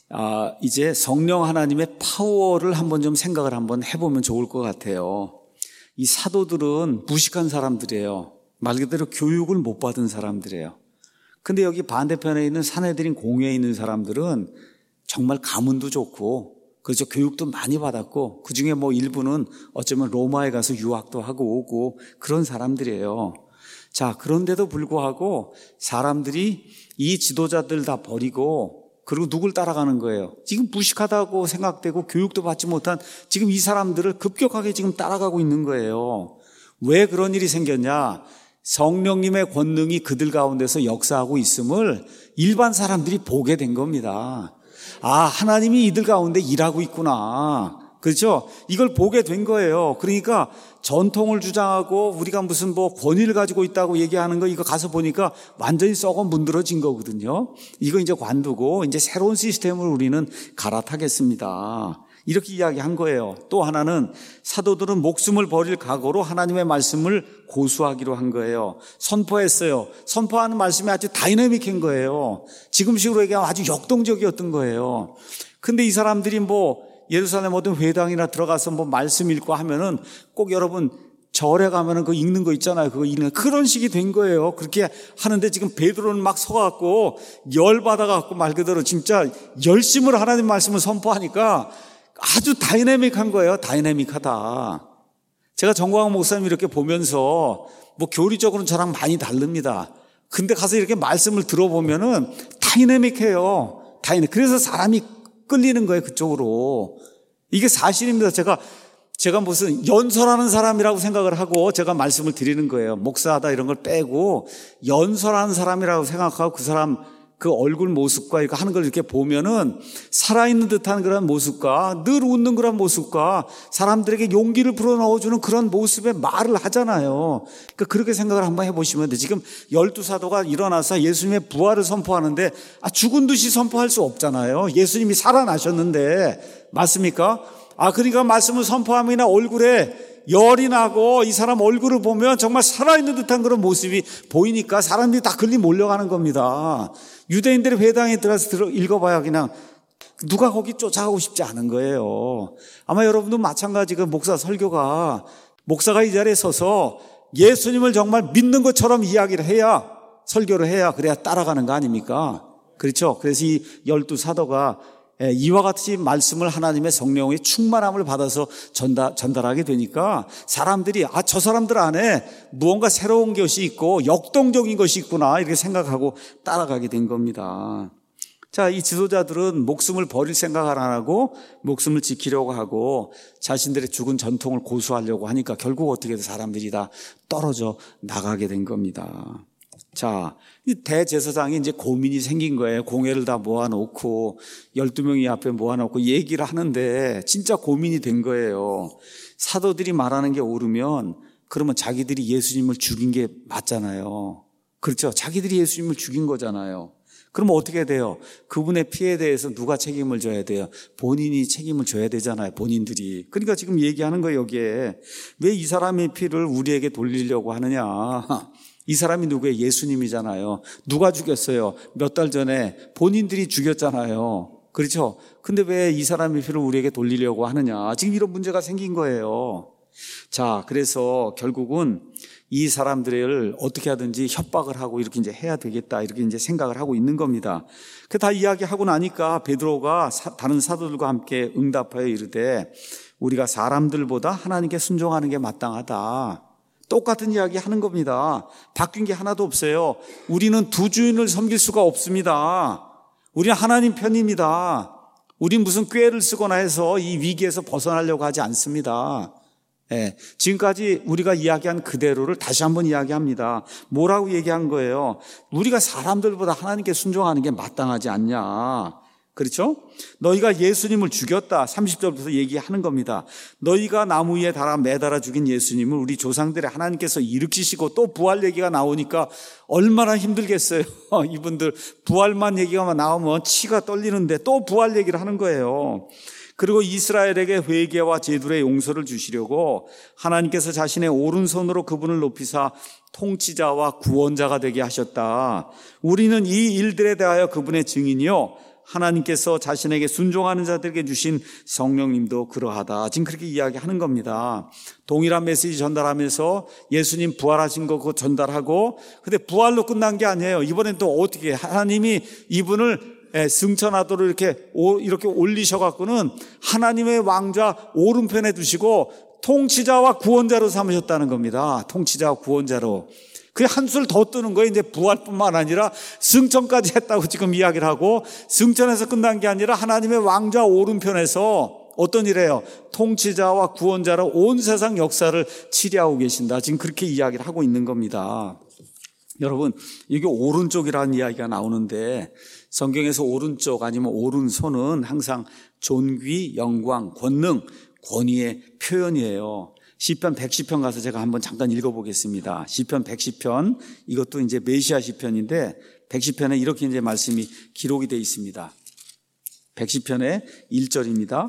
아, 이제 성령 하나님의 파워를 한번 좀 생각을 한번 해보면 좋을 것 같아요. 이 사도들은 무식한 사람들이에요. 말 그대로 교육을 못 받은 사람들이에요. 근데 여기 반대편에 있는 사내들인 공회에 있는 사람들은 정말 가문도 좋고, 그렇죠. 교육도 많이 받았고, 그 중에 뭐 일부는 어쩌면 로마에 가서 유학도 하고 오고 그런 사람들이에요. 자, 그런데도 불구하고 사람들이 이 지도자들 다 버리고 그리고 누굴 따라가는 거예요? 지금 무식하다고 생각되고 교육도 받지 못한 지금 이 사람들을 급격하게 지금 따라가고 있는 거예요. 왜 그런 일이 생겼냐? 성령님의 권능이 그들 가운데서 역사하고 있음을 일반 사람들이 보게 된 겁니다. 아, 하나님이 이들 가운데 일하고 있구나. 그렇죠? 이걸 보게 된 거예요. 그러니까 전통을 주장하고 우리가 무슨 뭐 권위를 가지고 있다고 얘기하는 거 이거 가서 보니까 완전히 썩어 문드러진 거거든요. 이거 이제 관두고 이제 새로운 시스템을 우리는 갈아타겠습니다. 이렇게 이야기한 거예요. 또 하나는 사도들은 목숨을 버릴 각오로 하나님의 말씀을 고수하기로 한 거예요. 선포했어요. 선포하는 말씀이 아주 다이내믹한 거예요. 지금식으로 얘기하면 아주 역동적이었던 거예요. 근데 이 사람들이 뭐 예루살렘 어떤 회당이나 들어가서 뭐 말씀 읽고 하면은 꼭 여러분 절에 가면은 그거 읽는 거 있잖아요. 그거 읽는 그런 식이 된 거예요. 그렇게 하는데 지금 베드로는 막 서갖고 열받아갖고 말 그대로 진짜 열심으로 하나님 말씀을 선포하니까 아주 다이내믹한 거예요. 다이내믹하다. 제가 정광훈 목사님 이렇게 보면서 뭐 교리적으로는 저랑 많이 다릅니다. 근데 가서 이렇게 말씀을 들어보면은 다이내믹해요. 다이내믹. 그래서 사람이 끌리는 거예요, 그쪽으로. 이게 사실입니다. 제가, 제가 무슨 연설하는 사람이라고 생각을 하고 제가 말씀을 드리는 거예요. 목사하다 이런 걸 빼고 연설하는 사람이라고 생각하고 그 사람 그 얼굴 모습과 이거 하는 걸 이렇게 보면은 살아있는 듯한 그런 모습과 늘 웃는 그런 모습과 사람들에게 용기를 불어넣어주는 그런 모습의 말을 하잖아요. 그러니까 그렇게 생각을 한번 해보시면 돼요. 지금 열두 사도가 일어나서 예수님의 부활을 선포하는데 아, 죽은 듯이 선포할 수 없잖아요. 예수님이 살아나셨는데 맞습니까? 아, 그러니까 말씀을 선포함이나 얼굴에 열이 나고 이 사람 얼굴을 보면 정말 살아있는 듯한 그런 모습이 보이니까 사람들이 다 걸리 몰려가는 겁니다. 유대인들의 회당에 들어가서 들어 읽어봐야 그냥 누가 거기 쫓아가고 싶지 않은 거예요. 아마 여러분도 마찬가지고 목사 설교가 목사가 이 자리에 서서 예수님을 정말 믿는 것처럼 이야기를 해야 설교를 해야 그래야 따라가는 거 아닙니까? 그렇죠? 그래서 이 열두 사도가 이와 같이 말씀을 하나님의 성령의 충만함을 받아서 전달, 전달하게 되니까 사람들이 아, 저 사람들 안에 무언가 새로운 것이 있고 역동적인 것이 있구나 이렇게 생각하고 따라가게 된 겁니다. 자, 이 지도자들은 목숨을 버릴 생각을 안 하고 목숨을 지키려고 하고 자신들의 죽은 전통을 고수하려고 하니까 결국 어떻게든 사람들이 다 떨어져 나가게 된 겁니다. 자, 이 대제사장이 이제 고민이 생긴 거예요. 공회를 다 모아놓고 열두 명이 앞에 모아놓고 얘기를 하는데 진짜 고민이 된 거예요. 사도들이 말하는 게 옳으면 그러면 자기들이 예수님을 죽인 게 맞잖아요. 그렇죠? 자기들이 예수님을 죽인 거잖아요. 그러면 어떻게 돼요? 그분의 피해에 대해서 누가 책임을 져야 돼요? 본인이 책임을 져야 되잖아요. 본인들이. 그러니까 지금 얘기하는 거예요. 여기에. 왜 이 사람의 피를 우리에게 돌리려고 하느냐. 이 사람이 누구예요? 예수님이잖아요. 누가 죽였어요? 몇 달 전에 본인들이 죽였잖아요. 그렇죠? 근데 왜 이 사람의 피를 우리에게 돌리려고 하느냐? 지금 이런 문제가 생긴 거예요. 자, 그래서 결국은 이 사람들을 어떻게 하든지 협박을 하고 이렇게 이제 해야 되겠다 이렇게 이제 생각을 하고 있는 겁니다. 그 다 이야기하고 나니까 베드로가 사, 다른 사도들과 함께 응답하여 이르되 우리가 사람들보다 하나님께 순종하는 게 마땅하다. 똑같은 이야기 하는 겁니다. 바뀐 게 하나도 없어요. 우리는 두 주인을 섬길 수가 없습니다. 우리는 하나님 편입니다. 우린 무슨 꾀를 쓰거나 해서 이 위기에서 벗어나려고 하지 않습니다. 예, 지금까지 우리가 이야기한 그대로를 다시 한번 이야기합니다. 뭐라고 얘기한 거예요? 우리가 사람들보다 하나님께 순종하는 게 마땅하지 않냐. 그렇죠? 너희가 예수님을 죽였다. 삼십 절부터 얘기하는 겁니다. 너희가 나무 위에 달아 매달아 죽인 예수님을 우리 조상들의 하나님께서 일으키시고 또 부활 얘기가 나오니까 얼마나 힘들겠어요. 이분들 부활만 얘기가 나오면 치가 떨리는데 또 부활 얘기를 하는 거예요. 그리고 이스라엘에게 회개와 제물의 용서를 주시려고 하나님께서 자신의 오른손으로 그분을 높이사 통치자와 구원자가 되게 하셨다. 우리는 이 일들에 대하여 그분의 증인이요 하나님께서 자신에게 순종하는 자들에게 주신 성령님도 그러하다. 지금 그렇게 이야기하는 겁니다. 동일한 메시지 전달하면서 예수님 부활하신 거 그거 전달하고, 근데 부활로 끝난 게 아니에요. 이번엔 또 어떻게 하나님이 이분을 승천하도록 이렇게 이렇게 올리셔갖고는 하나님의 왕좌 오른편에 두시고 통치자와 구원자로 삼으셨다는 겁니다. 통치자와 구원자로. 그게 한술 더 뜨는 거예요. 이제 부활뿐만 아니라 승천까지 했다고 지금 이야기를 하고, 승천에서 끝난 게 아니라 하나님의 왕좌 오른편에서 어떤 일이에요? 통치자와 구원자로 온 세상 역사를 치리하고 계신다. 지금 그렇게 이야기를 하고 있는 겁니다. 여러분, 이게 오른쪽이라는 이야기가 나오는데 성경에서 오른쪽 아니면 오른손은 항상 존귀, 영광, 권능, 권위의 표현이에요. 시편 백십 편 가서 제가 한번 잠깐 읽어보겠습니다. 시편 백십 편, 이것도 이제 메시아 시편인데 백십 편에 이렇게 이제 말씀이 기록이 되어 있습니다. 백십 편의 일 절입니다.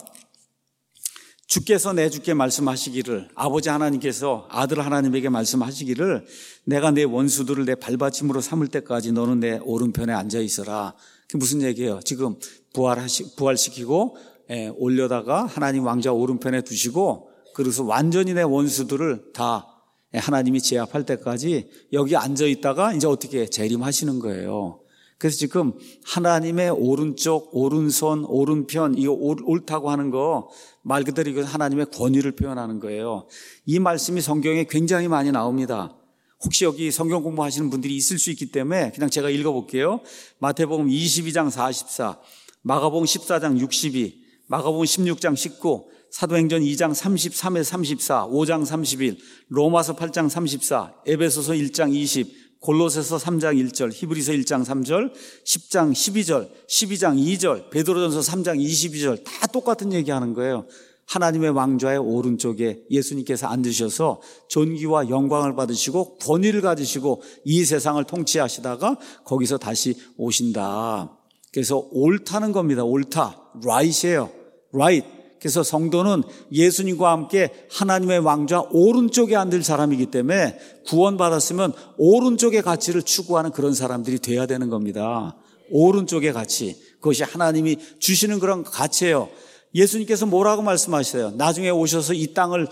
주께서 내 주께 말씀하시기를, 아버지 하나님께서 아들 하나님에게 말씀하시기를, 내가 내 원수들을 내 발받침으로 삼을 때까지 너는 내 오른편에 앉아 있어라. 그게 무슨 얘기예요? 지금 부활하시, 부활시키고 예, 올려다가 하나님 왕좌 오른편에 두시고, 그래서 완전히 내 원수들을 다 하나님이 제압할 때까지 여기 앉아 있다가 이제 어떻게 재림하시는 거예요. 그래서 지금 하나님의 오른쪽, 오른손, 오른편, 이거 옳다고 하는 거 말 그대로 이건 하나님의 권위를 표현하는 거예요. 이 말씀이 성경에 굉장히 많이 나옵니다. 혹시 여기 성경 공부하시는 분들이 있을 수 있기 때문에 그냥 제가 읽어볼게요. 마태복음 이십이 장 사십사, 마가복음 십사 장 육십이, 마가복음 십육 장 십구, 사도행전 이 장 삼십삼에서 삼십사, 오 장 삼십일, 로마서 팔 장 삼십사, 에베소서 일 장 이십, 골로새서 삼 장 일 절, 히브리서 일 장 삼 절, 십 장 십이 절, 십이 장 이 절, 베드로전서 삼 장 이십이 절 다 똑같은 얘기하는 거예요. 하나님의 왕좌의 오른쪽에 예수님께서 앉으셔서 존귀와 영광을 받으시고 권위를 가지시고 이 세상을 통치하시다가 거기서 다시 오신다. 그래서 옳다는 겁니다. 옳다. right이에요. right. 그래서 성도는 예수님과 함께 하나님의 왕좌 오른쪽에 앉을 사람이기 때문에 구원받았으면 오른쪽의 가치를 추구하는 그런 사람들이 돼야 되는 겁니다. 오른쪽의 가치. 그것이 하나님이 주시는 그런 가치예요. 예수님께서 뭐라고 말씀하셨어요? 나중에 오셔서 이 땅을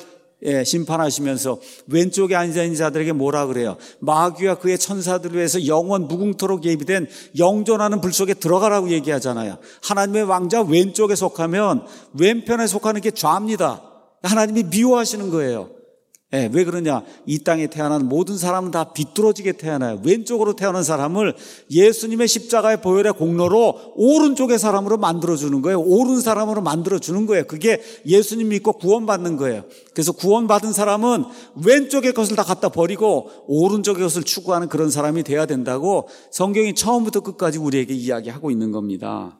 심판하시면서 왼쪽에 앉아있는 자들에게 뭐라 그래요? 마귀와 그의 천사들을 위해서 영원 무궁토록 예비된 영존하는 불 속에 들어가라고 얘기하잖아요. 하나님의 왕좌 왼쪽에 속하면 왼편에 속하는 게 좌입니다. 하나님이 미워하시는 거예요. 예, 왜 그러냐? 이 땅에 태어난 모든 사람은 다 비뚤어지게 태어나요. 왼쪽으로 태어난 사람을 예수님의 십자가의 보혈의 공로로 오른쪽의 사람으로 만들어주는 거예요. 옳은 사람으로 만들어주는 거예요. 그게 예수님 믿고 구원받는 거예요. 그래서 구원받은 사람은 왼쪽의 것을 다 갖다 버리고 오른쪽의 것을 추구하는 그런 사람이 돼야 된다고 성경이 처음부터 끝까지 우리에게 이야기하고 있는 겁니다.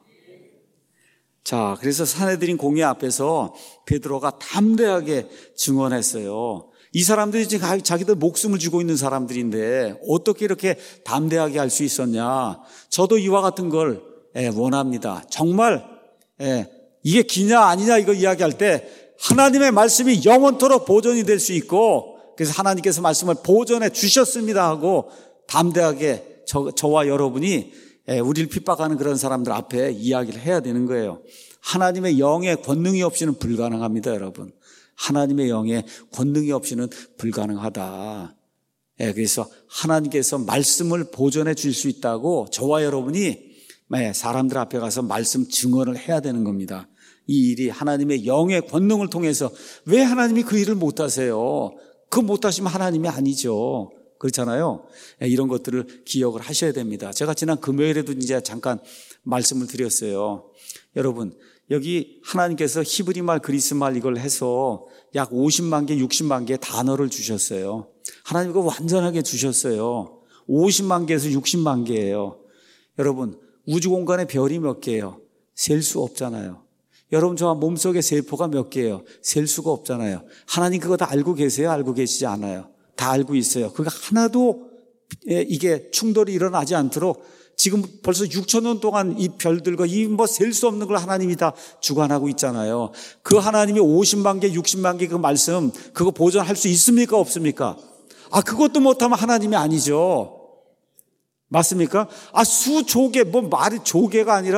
자, 그래서 산헤드린 공회 앞에서 베드로가 담대하게 증언했어요. 이 사람들이 지금 자기들 목숨을 쥐고 있는 사람들인데 어떻게 이렇게 담대하게 할 수 있었냐. 저도 이와 같은 걸 원합니다. 정말 이게 기냐 아니냐 이거 이야기할 때 하나님의 말씀이 영원토록 보존이 될 수 있고, 그래서 하나님께서 말씀을 보존해 주셨습니다 하고 담대하게 저, 저와 여러분이 우리를 핍박하는 그런 사람들 앞에 이야기를 해야 되는 거예요. 하나님의 영의 권능이 없이는 불가능합니다, 여러분. 하나님의 영의 권능이 없이는 불가능하다. 예, 그래서 하나님께서 말씀을 보존해 줄 수 있다고 저와 여러분이 사람들 앞에 가서 말씀 증언을 해야 되는 겁니다. 이 일이 하나님의 영의 권능을 통해서. 왜 하나님이 그 일을 못하세요? 그 못하시면 하나님이 아니죠. 그렇잖아요. 예, 이런 것들을 기억을 하셔야 됩니다. 제가 지난 금요일에도 이제 잠깐 말씀을 드렸어요. 여러분, 여기 하나님께서 히브리 말, 그리스 말 이걸 해서 약 오십만 개, 육십만 개의 단어를 주셨어요. 하나님 이거 완전하게 주셨어요. 오십만 개에서 육십만 개예요. 여러분, 우주 공간에 별이 몇 개예요? 셀 수 없잖아요. 여러분, 저 몸속에 세포가 몇 개예요? 셀 수가 없잖아요. 하나님 그거 다 알고 계세요? 알고 계시지 않아요? 다 알고 있어요. 그거 하나도 이게 충돌이 일어나지 않도록 지금 벌써 육천 년 동안 이 별들과 이 뭐 셀 수 없는 걸 하나님이 다 주관하고 있잖아요. 그 하나님이 오십만 개, 육십만 개 그 말씀 그거 보존할 수 있습니까? 없습니까? 아, 그것도 못하면 하나님이 아니죠. 맞습니까? 아, 수조개, 뭐 말이 조개가 아니라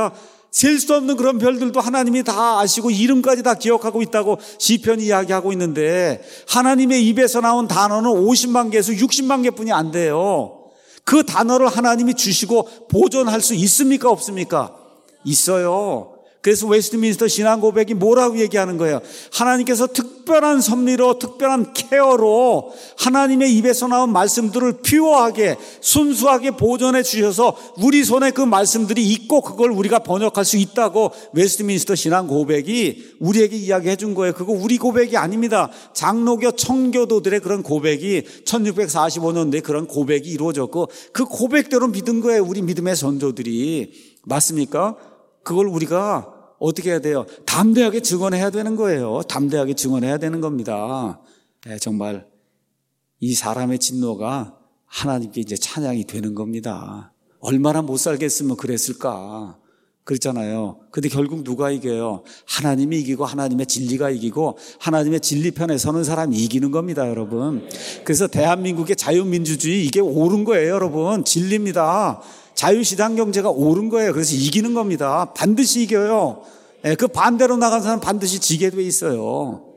셀 수 없는 그런 별들도 하나님이 다 아시고 이름까지 다 기억하고 있다고 시편이 이야기하고 있는데 하나님의 입에서 나온 단어는 오십만 개에서 육십만 개뿐이 안 돼요. 그 단어를 하나님이 주시고 보존할 수 있습니까? 없습니까? 있어요. 그래서 웨스트민스터 신앙 고백이 뭐라고 얘기하는 거예요? 하나님께서 특별한 섭리로 특별한 케어로 하나님의 입에서 나온 말씀들을 퓨어하게 순수하게 보존해 주셔서 우리 손에 그 말씀들이 있고 그걸 우리가 번역할 수 있다고 웨스트민스터 신앙 고백이 우리에게 이야기해 준 거예요. 그거 우리 고백이 아닙니다. 장로교 청교도들의 그런 고백이 천육백사십오 년도에 그런 고백이 이루어졌고 그 고백대로 믿은 거예요. 우리 믿음의 선조들이. 맞습니까? 그걸 우리가 어떻게 해야 돼요? 담대하게 증언해야 되는 거예요. 담대하게 증언해야 되는 겁니다. 네, 정말 이 사람의 진노가 하나님께 이제 찬양이 되는 겁니다. 얼마나 못 살겠으면 그랬을까? 그렇잖아요. 근데 결국 누가 이겨요? 하나님이 이기고 하나님의 진리가 이기고 하나님의 진리 편에 서는 사람이 이기는 겁니다, 여러분. 그래서 대한민국의 자유민주주의 이게 옳은 거예요, 여러분. 진리입니다. 자유시장 경제가 옳은 거예요. 그래서 이기는 겁니다. 반드시 이겨요. 네, 그 반대로 나간 사람 반드시 지게 돼 있어요.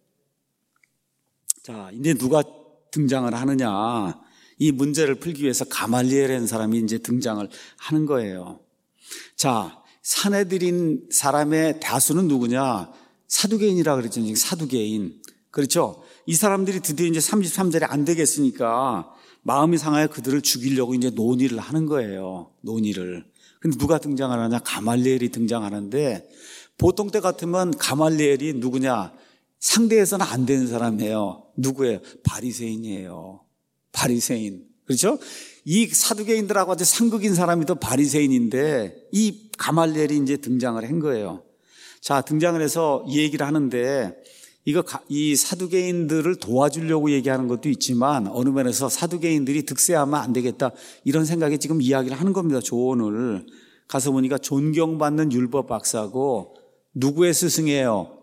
자, 이제 누가 등장을 하느냐? 이 문제를 풀기 위해서 가말리엘이라는 사람이 이제 등장을 하는 거예요. 자, 사내들인 사람의 다수는 누구냐? 사두개인이라 그랬잖아요. 사두개인. 그렇죠? 이 사람들이 드디어 이제 삼십삼 절에 안 되겠으니까 마음이 상하여 그들을 죽이려고 이제 논의를 하는 거예요. 논의를. 근데 누가 등장을 하냐? 가말리엘이 등장하는데 보통 때 같으면 가말리엘이 누구냐? 상대에서는 안 되는 사람이에요. 누구예요? 바리새인이에요. 바리새인. 그렇죠? 이 사두개인들하고 아주 상극인 사람이 더 바리새인인데 이 가말리엘이 이제 등장을 한 거예요. 자, 등장을 해서 이 얘기를 하는데 이거 이 사두개인들을 도와주려고 얘기하는 것도 있지만 어느 면에서 사두개인들이 득세하면 안 되겠다 이런 생각에 지금 이야기를 하는 겁니다. 조언을. 가서 보니까 존경받는 율법 박사고 누구의 스승이에요?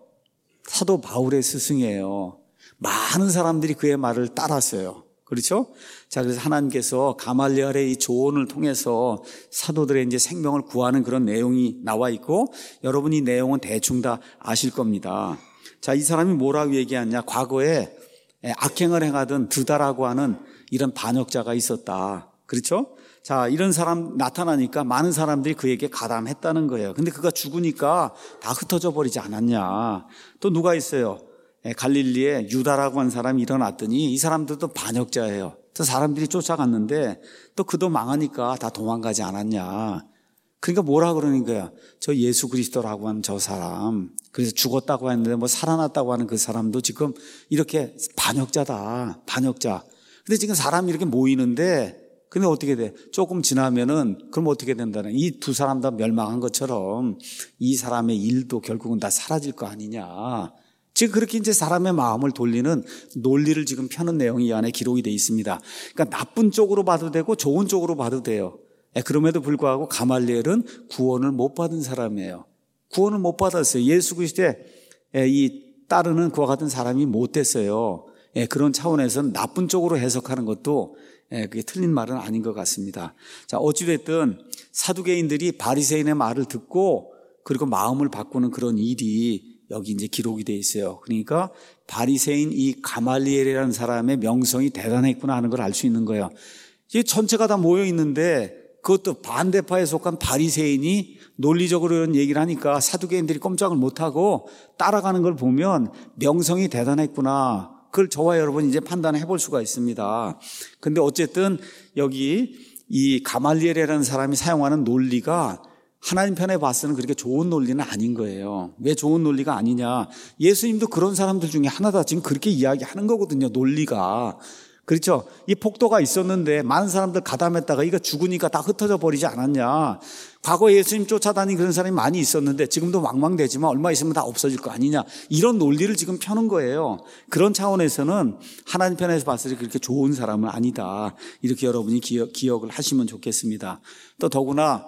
사도 바울의 스승이에요. 많은 사람들이 그의 말을 따랐어요. 그렇죠? 자, 그래서 하나님께서 가말리엘의 이 조언을 통해서 사도들의 이제 생명을 구하는 그런 내용이 나와 있고 여러분이 내용은 대충 다 아실 겁니다. 자, 이 사람이 뭐라고 얘기하냐? 과거에 악행을 행하던 드다라고 하는 이런 반역자가 있었다. 그렇죠? 자, 이런 사람 나타나니까 많은 사람들이 그에게 가담했다는 거예요. 근데 그가 죽으니까 다 흩어져 버리지 않았냐? 또 누가 있어요? 갈릴리에 유다라고 한 사람이 일어났더니 이 사람들도 반역자예요. 또 사람들이 쫓아갔는데 또 그도 망하니까 다 도망가지 않았냐? 그러니까 뭐라 그러는 거야? 저 예수 그리스도라고 하는 저 사람, 그래서 죽었다고 했는데 뭐 살아났다고 하는 그 사람도 지금 이렇게 반역자다. 반역자. 근데 지금 사람이 이렇게 모이는데 근데 어떻게 돼? 조금 지나면은 그럼 어떻게 된다는? 이 두 사람 다 멸망한 것처럼 이 사람의 일도 결국은 다 사라질 거 아니냐. 지금 그렇게 이제 사람의 마음을 돌리는 논리를 지금 펴는 내용이 이 안에 기록이 되어 있습니다. 그러니까 나쁜 쪽으로 봐도 되고 좋은 쪽으로 봐도 돼요. 그럼에도 불구하고 가말리엘은 구원을 못 받은 사람이에요. 구원을 못 받았어요. 예수 그리스도의 이 따르는 그와 같은 사람이 못 됐어요. 그런 차원에서는 나쁜 쪽으로 해석하는 것도 그게 틀린 말은 아닌 것 같습니다. 자, 어찌됐든 사두개인들이 바리새인의 말을 듣고 그리고 마음을 바꾸는 그런 일이 여기 이제 기록이 되어 있어요. 그러니까 바리새인 이 가말리엘이라는 사람의 명성이 대단했구나 하는 걸 알 수 있는 거예요. 이 전체가 다 모여 있는데 그것도 반대파에 속한 바리새인이 논리적으로 이런 얘기를 하니까 사두개인들이 꼼짝을 못하고 따라가는 걸 보면 명성이 대단했구나. 그걸 저와 여러분 이제 판단해 볼 수가 있습니다. 근데 어쨌든 여기 이 가말리엘이라는 사람이 사용하는 논리가 하나님 편에 봤을 때 그렇게 좋은 논리는 아닌 거예요. 왜 좋은 논리가 아니냐? 예수님도 그런 사람들 중에 하나다. 지금 그렇게 이야기하는 거거든요. 논리가. 그렇죠? 이 폭도가 있었는데 많은 사람들 가담했다가 이거 죽으니까 다 흩어져 버리지 않았냐. 과거에 예수님 쫓아다니는 그런 사람이 많이 있었는데 지금도 망망되지만 얼마 있으면 다 없어질 거 아니냐. 이런 논리를 지금 펴는 거예요. 그런 차원에서는 하나님 편에서 봤을 때 그렇게 좋은 사람은 아니다. 이렇게 여러분이 기억, 기억을 하시면 좋겠습니다. 또 더구나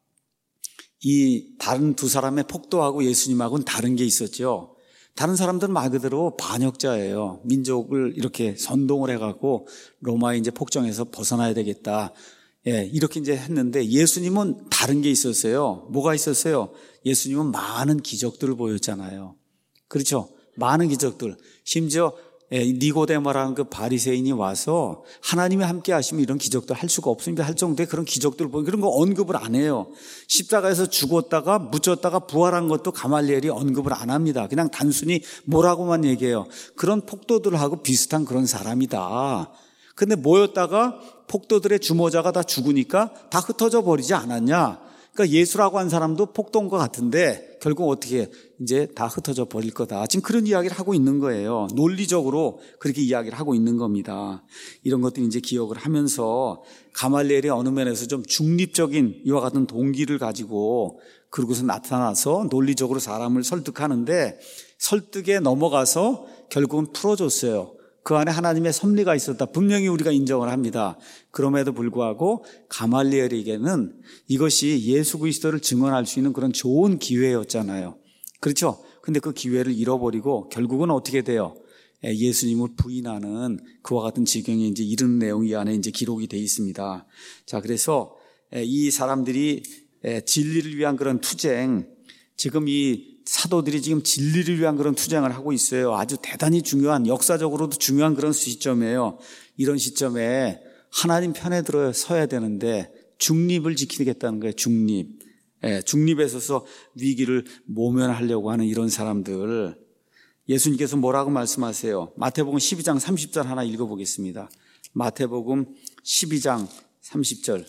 이 다른 두 사람의 폭도하고 예수님하고는 다른 게 있었죠. 다른 사람들은 말 그대로 반역자예요. 민족을 이렇게 선동을 해갖고 로마에 이제 폭정해서 벗어나야 되겠다. 예, 이렇게 이제 했는데 예수님은 다른 게 있었어요. 뭐가 있었어요? 예수님은 많은 기적들을 보였잖아요. 그렇죠? 많은 기적들. 심지어 니고데모라는 그 바리새인이 와서 하나님이 함께 하시면 이런 기적도 할 수가 없습니다 할 정도의 그런 기적들을 보니 그런 거 언급을 안 해요. 십자가에서 죽었다가 묻혔다가 부활한 것도 가말리엘이 언급을 안 합니다. 그냥 단순히 뭐라고만 얘기해요. 그런 폭도들하고 비슷한 그런 사람이다. 근데 모였다가 폭도들의 주모자가 다 죽으니까 다 흩어져 버리지 않았냐. 그러니까 예수라고 한 사람도 폭도인 것 같은데 결국 어떻게 이제 다 흩어져 버릴 거다. 지금 그런 이야기를 하고 있는 거예요. 논리적으로 그렇게 이야기를 하고 있는 겁니다. 이런 것들 이제 기억을 하면서 가말리엘이 어느 면에서 좀 중립적인 이와 같은 동기를 가지고 그러고서 나타나서 논리적으로 사람을 설득하는데 설득에 넘어가서 결국은 풀어줬어요. 그 안에 하나님의 섭리가 있었다. 분명히 우리가 인정을 합니다. 그럼에도 불구하고 가말리엘에게는 이것이 예수 그리스도를 증언할 수 있는 그런 좋은 기회였잖아요. 그렇죠? 근데 그 기회를 잃어버리고 결국은 어떻게 돼요? 예수님을 부인하는 그와 같은 지경에 이제 이르는 내용이 이 안에 이제 기록이 되어 있습니다. 자, 그래서 이 사람들이 진리를 위한 그런 투쟁, 지금 이 사도들이 지금 진리를 위한 그런 투쟁을 하고 있어요. 아주 대단히 중요한, 역사적으로도 중요한 그런 시점이에요. 이런 시점에 하나님 편에 들어 서야 되는데 중립을 지키겠다는 거예요. 중립. 예, 중립에 서서 위기를 모면하려고 하는 이런 사람들. 예수님께서 뭐라고 말씀하세요? 마태복음 십이 장 삼십 절 하나 읽어보겠습니다. 마태복음 십이 장 삼십 절.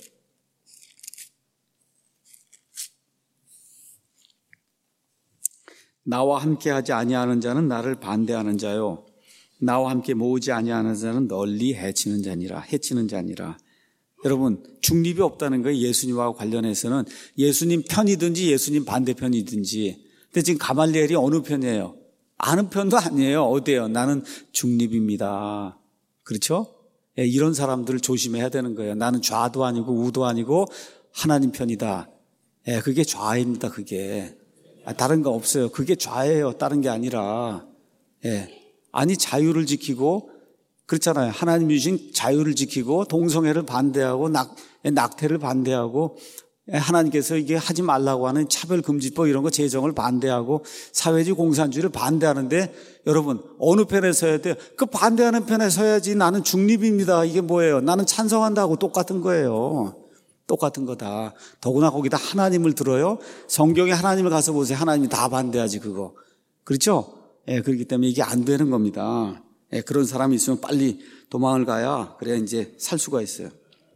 나와 함께하지 아니하는 자는 나를 반대하는 자요, 나와 함께 모으지 아니하는 자는 널리 해치는 자니라. 해치는 자니라. 여러분, 중립이 없다는 거예요. 예수님과 관련해서는 예수님 편이든지 예수님 반대편이든지. 근데 지금 가말리엘이 어느 편이에요? 아는 편도 아니에요. 어디예요? 나는 중립입니다. 그렇죠? 예, 이런 사람들을 조심해야 되는 거예요. 나는 좌도 아니고 우도 아니고 하나님 편이다. 예, 그게 좌입니다. 그게. 아, 다른 거 없어요. 그게 좌예요. 다른 게 아니라. 예. 아니, 자유를 지키고, 그렇잖아요. 하나님이 주신 자유를 지키고, 동성애를 반대하고, 낙, 낙태를 반대하고, 하나님께서 이게 하지 말라고 하는 차별금지법 이런 거 제정을 반대하고, 사회주의 공산주의를 반대하는데, 여러분, 어느 편에 서야 돼요? 그 반대하는 편에 서야지. 나는 중립입니다. 이게 뭐예요? 나는 찬성한다고 똑같은 거예요. 똑같은 거다. 더구나 거기다 하나님을 들어요. 성경에 하나님을 가서 보세요. 하나님이 다 반대하지 그거. 그렇죠? 예, 그렇기 때문에 이게 안 되는 겁니다. 예, 그런 사람이 있으면 빨리 도망을 가야 그래야 이제 살 수가 있어요.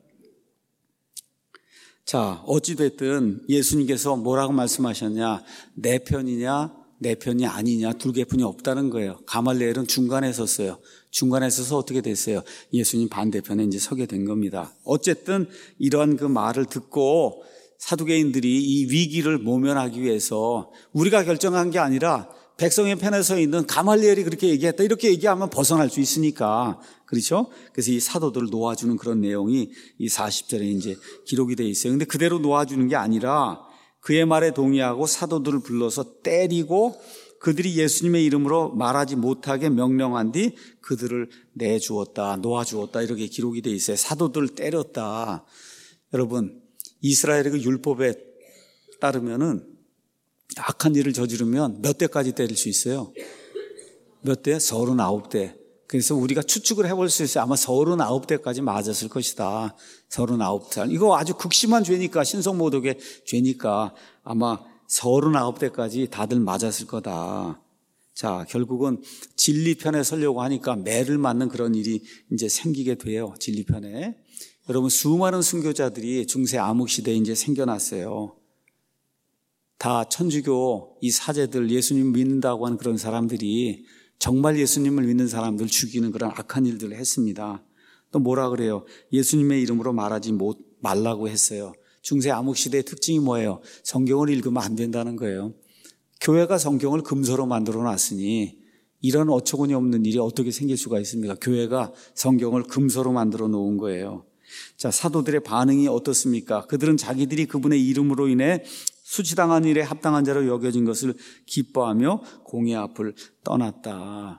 자, 어찌됐든 예수님께서 뭐라고 말씀하셨냐? 내 편이냐 내 편이 아니냐, 둘 개편이 없다는 거예요. 가말리엘은 중간에 섰어요. 중간에 서서 어떻게 됐어요? 예수님 반대편에 이제 서게 된 겁니다. 어쨌든 이러한 그 말을 듣고 사두개인들이 이 위기를 모면하기 위해서 우리가 결정한 게 아니라 백성의 편에 서 있는 가말리엘이 그렇게 얘기했다, 이렇게 얘기하면 벗어날 수 있으니까. 그렇죠? 그래서 이 사도들을 놓아주는 그런 내용이 이 사십 절에 이제 기록이 되어 있어요. 근데 그대로 놓아주는 게 아니라 그의 말에 동의하고 사도들을 불러서 때리고 그들이 예수님의 이름으로 말하지 못하게 명령한 뒤 그들을 내주었다, 놓아주었다, 이렇게 기록이 되어 있어요. 사도들을 때렸다. 여러분, 이스라엘의 그 율법에 따르면은 악한 일을 저지르면 몇 대까지 때릴 수 있어요? 몇 대? 서른아홉 대. 그래서 우리가 추측을 해볼 수 있어요. 아마 서른아홉 대까지 맞았을 것이다. 서른아홉 대. 이거 아주 극심한 죄니까, 신성모독의 죄니까 아마 서른아홉 대까지 다들 맞았을 거다. 자, 결국은 진리편에 서려고 하니까 매를 맞는 그런 일이 이제 생기게 돼요. 진리편에. 여러분, 수많은 순교자들이 중세 암흑시대에 이제 생겨났어요. 다 천주교 이 사제들, 예수님 믿는다고 하는 그런 사람들이 정말 예수님을 믿는 사람들 죽이는 그런 악한 일들을 했습니다. 또 뭐라 그래요? 예수님의 이름으로 말하지 못 말라고 했어요. 중세 암흑시대의 특징이 뭐예요? 성경을 읽으면 안 된다는 거예요. 교회가 성경을 금서로 만들어 놨으니 이런 어처구니 없는 일이 어떻게 생길 수가 있습니까? 교회가 성경을 금서로 만들어 놓은 거예요. 자, 사도들의 반응이 어떻습니까? 그들은 자기들이 그분의 이름으로 인해 수치당한 일에 합당한 자로 여겨진 것을 기뻐하며 공의 앞을 떠났다.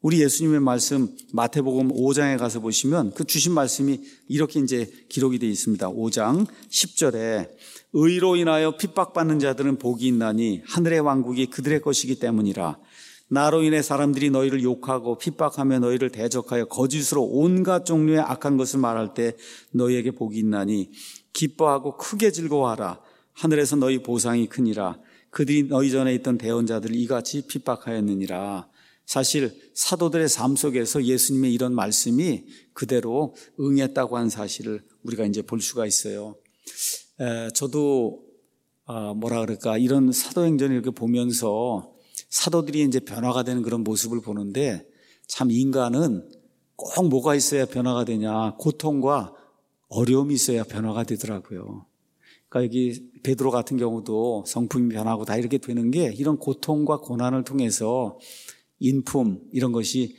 우리 예수님의 말씀 마태복음 오 장에 가서 보시면 그 주신 말씀이 이렇게 이제 기록이 되어 있습니다. 오 장 십 절에 의로 인하여 핍박받는 자들은 복이 있나니 하늘의 왕국이 그들의 것이기 때문이라. 나로 인해 사람들이 너희를 욕하고 핍박하며 너희를 대적하여 거짓으로 온갖 종류의 악한 것을 말할 때 너희에게 복이 있나니 기뻐하고 크게 즐거워하라. 하늘에서 너희 보상이 크니라. 그들이 너희 전에 있던 대언자들을 이같이 핍박하였느니라. 사실 사도들의 삶 속에서 예수님의 이런 말씀이 그대로 응했다고 하는 사실을 우리가 이제 볼 수가 있어요. 에, 저도 아, 뭐라 그럴까 이런 사도행전을 이렇게 보면서 사도들이 이제 변화가 되는 그런 모습을 보는데 참 인간은 꼭 뭐가 있어야 변화가 되냐, 고통과 어려움이 있어야 변화가 되더라고요. 그러니까 여기 베드로 같은 경우도 성품이 변하고 다 이렇게 되는 게 이런 고통과 고난을 통해서 인품 이런 것이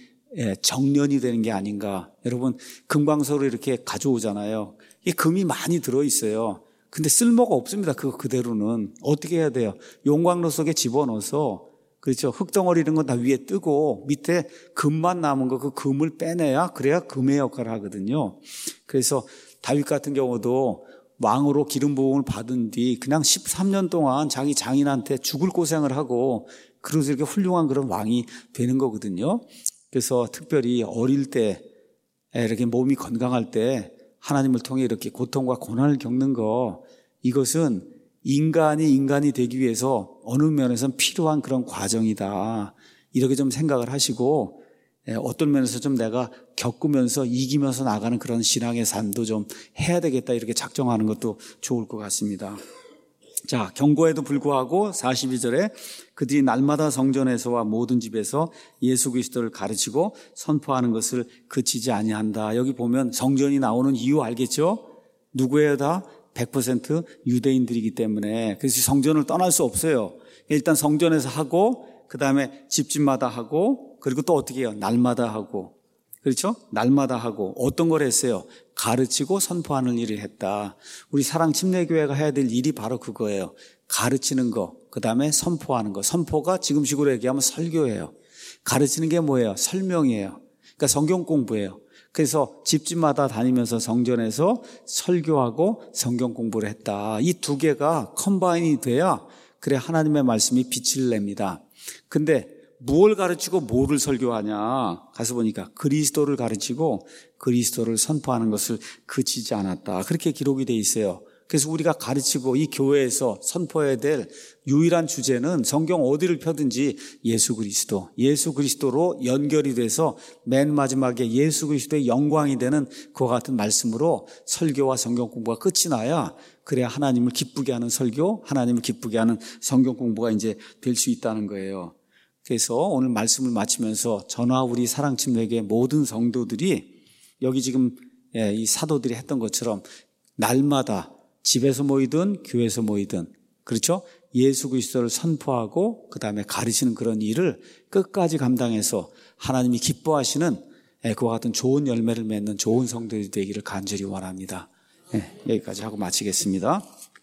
정련이 되는 게 아닌가. 여러분 금광석으로 이렇게 가져오잖아요. 이 금이 많이 들어있어요. 근데 쓸모가 없습니다. 그거 그대로는. 어떻게 해야 돼요? 용광로 속에 집어넣어서 그렇죠. 흙덩어리 이런 건 다 위에 뜨고 밑에 금만 남은 거 그 금을 빼내야 그래야 금의 역할을 하거든요. 그래서 다윗 같은 경우도 왕으로 기름 부음을 받은 뒤 그냥 십삼 년 동안 자기 장인한테 죽을 고생을 하고 그래서 이렇게 훌륭한 그런 왕이 되는 거거든요. 그래서 특별히 어릴 때 이렇게 몸이 건강할 때 하나님을 통해 이렇게 고통과 고난을 겪는 거 이것은 인간이 인간이 되기 위해서 어느 면에서는 필요한 그런 과정이다. 이렇게 좀 생각을 하시고 어떤 면에서 좀 내가 겪으면서 이기면서 나가는 그런 신앙의 삶도 좀 해야 되겠다 이렇게 작정하는 것도 좋을 것 같습니다. 자, 경고에도 불구하고 사십이 절에 그들이 날마다 성전에서와 모든 집에서 예수 그리스도를 가르치고 선포하는 것을 그치지 아니한다. 여기 보면 성전이 나오는 이유 알겠죠? 누구예요 다? 백 퍼센트 유대인들이기 때문에. 그래서 성전을 떠날 수 없어요. 일단 성전에서 하고 그 다음에 집집마다 하고 그리고 또 어떻게 해요? 날마다 하고. 그렇죠? 날마다 하고 어떤 걸 했어요? 가르치고 선포하는 일을 했다. 우리 사랑 침례교회가 해야 될 일이 바로 그거예요. 가르치는 거, 그 다음에 선포하는 거. 선포가 지금식으로 얘기하면 설교예요. 가르치는 게 뭐예요? 설명이에요. 그러니까 성경 공부예요. 그래서 집집마다 다니면서 성전에서 설교하고 성경 공부를 했다. 이 두 개가 컴바인이 돼야 그래 하나님의 말씀이 빛을 냅니다. 근데 무엇을 가르치고 뭐를 설교하냐 가서 보니까 그리스도를 가르치고 그리스도를 선포하는 것을 그치지 않았다. 그렇게 기록이 돼 있어요. 그래서 우리가 가르치고 이 교회에서 선포해야 될 유일한 주제는 성경 어디를 펴든지 예수 그리스도, 예수 그리스도로 연결이 돼서 맨 마지막에 예수 그리스도의 영광이 되는 그와 같은 말씀으로 설교와 성경 공부가 끝이 나야 그래야 하나님을 기쁘게 하는 설교, 하나님을 기쁘게 하는 성경 공부가 이제 될 수 있다는 거예요. 그래서 오늘 말씀을 마치면서 저나 우리 사랑침례교회 모든 성도들이 여기 지금 이 사도들이 했던 것처럼 날마다 집에서 모이든 교회에서 모이든 그렇죠? 예수 그리스도를 선포하고 그 다음에 가르치는 그런 일을 끝까지 감당해서 하나님이 기뻐하시는 그와 같은 좋은 열매를 맺는 좋은 성도들이 되기를 간절히 원합니다. 네, 여기까지 하고 마치겠습니다.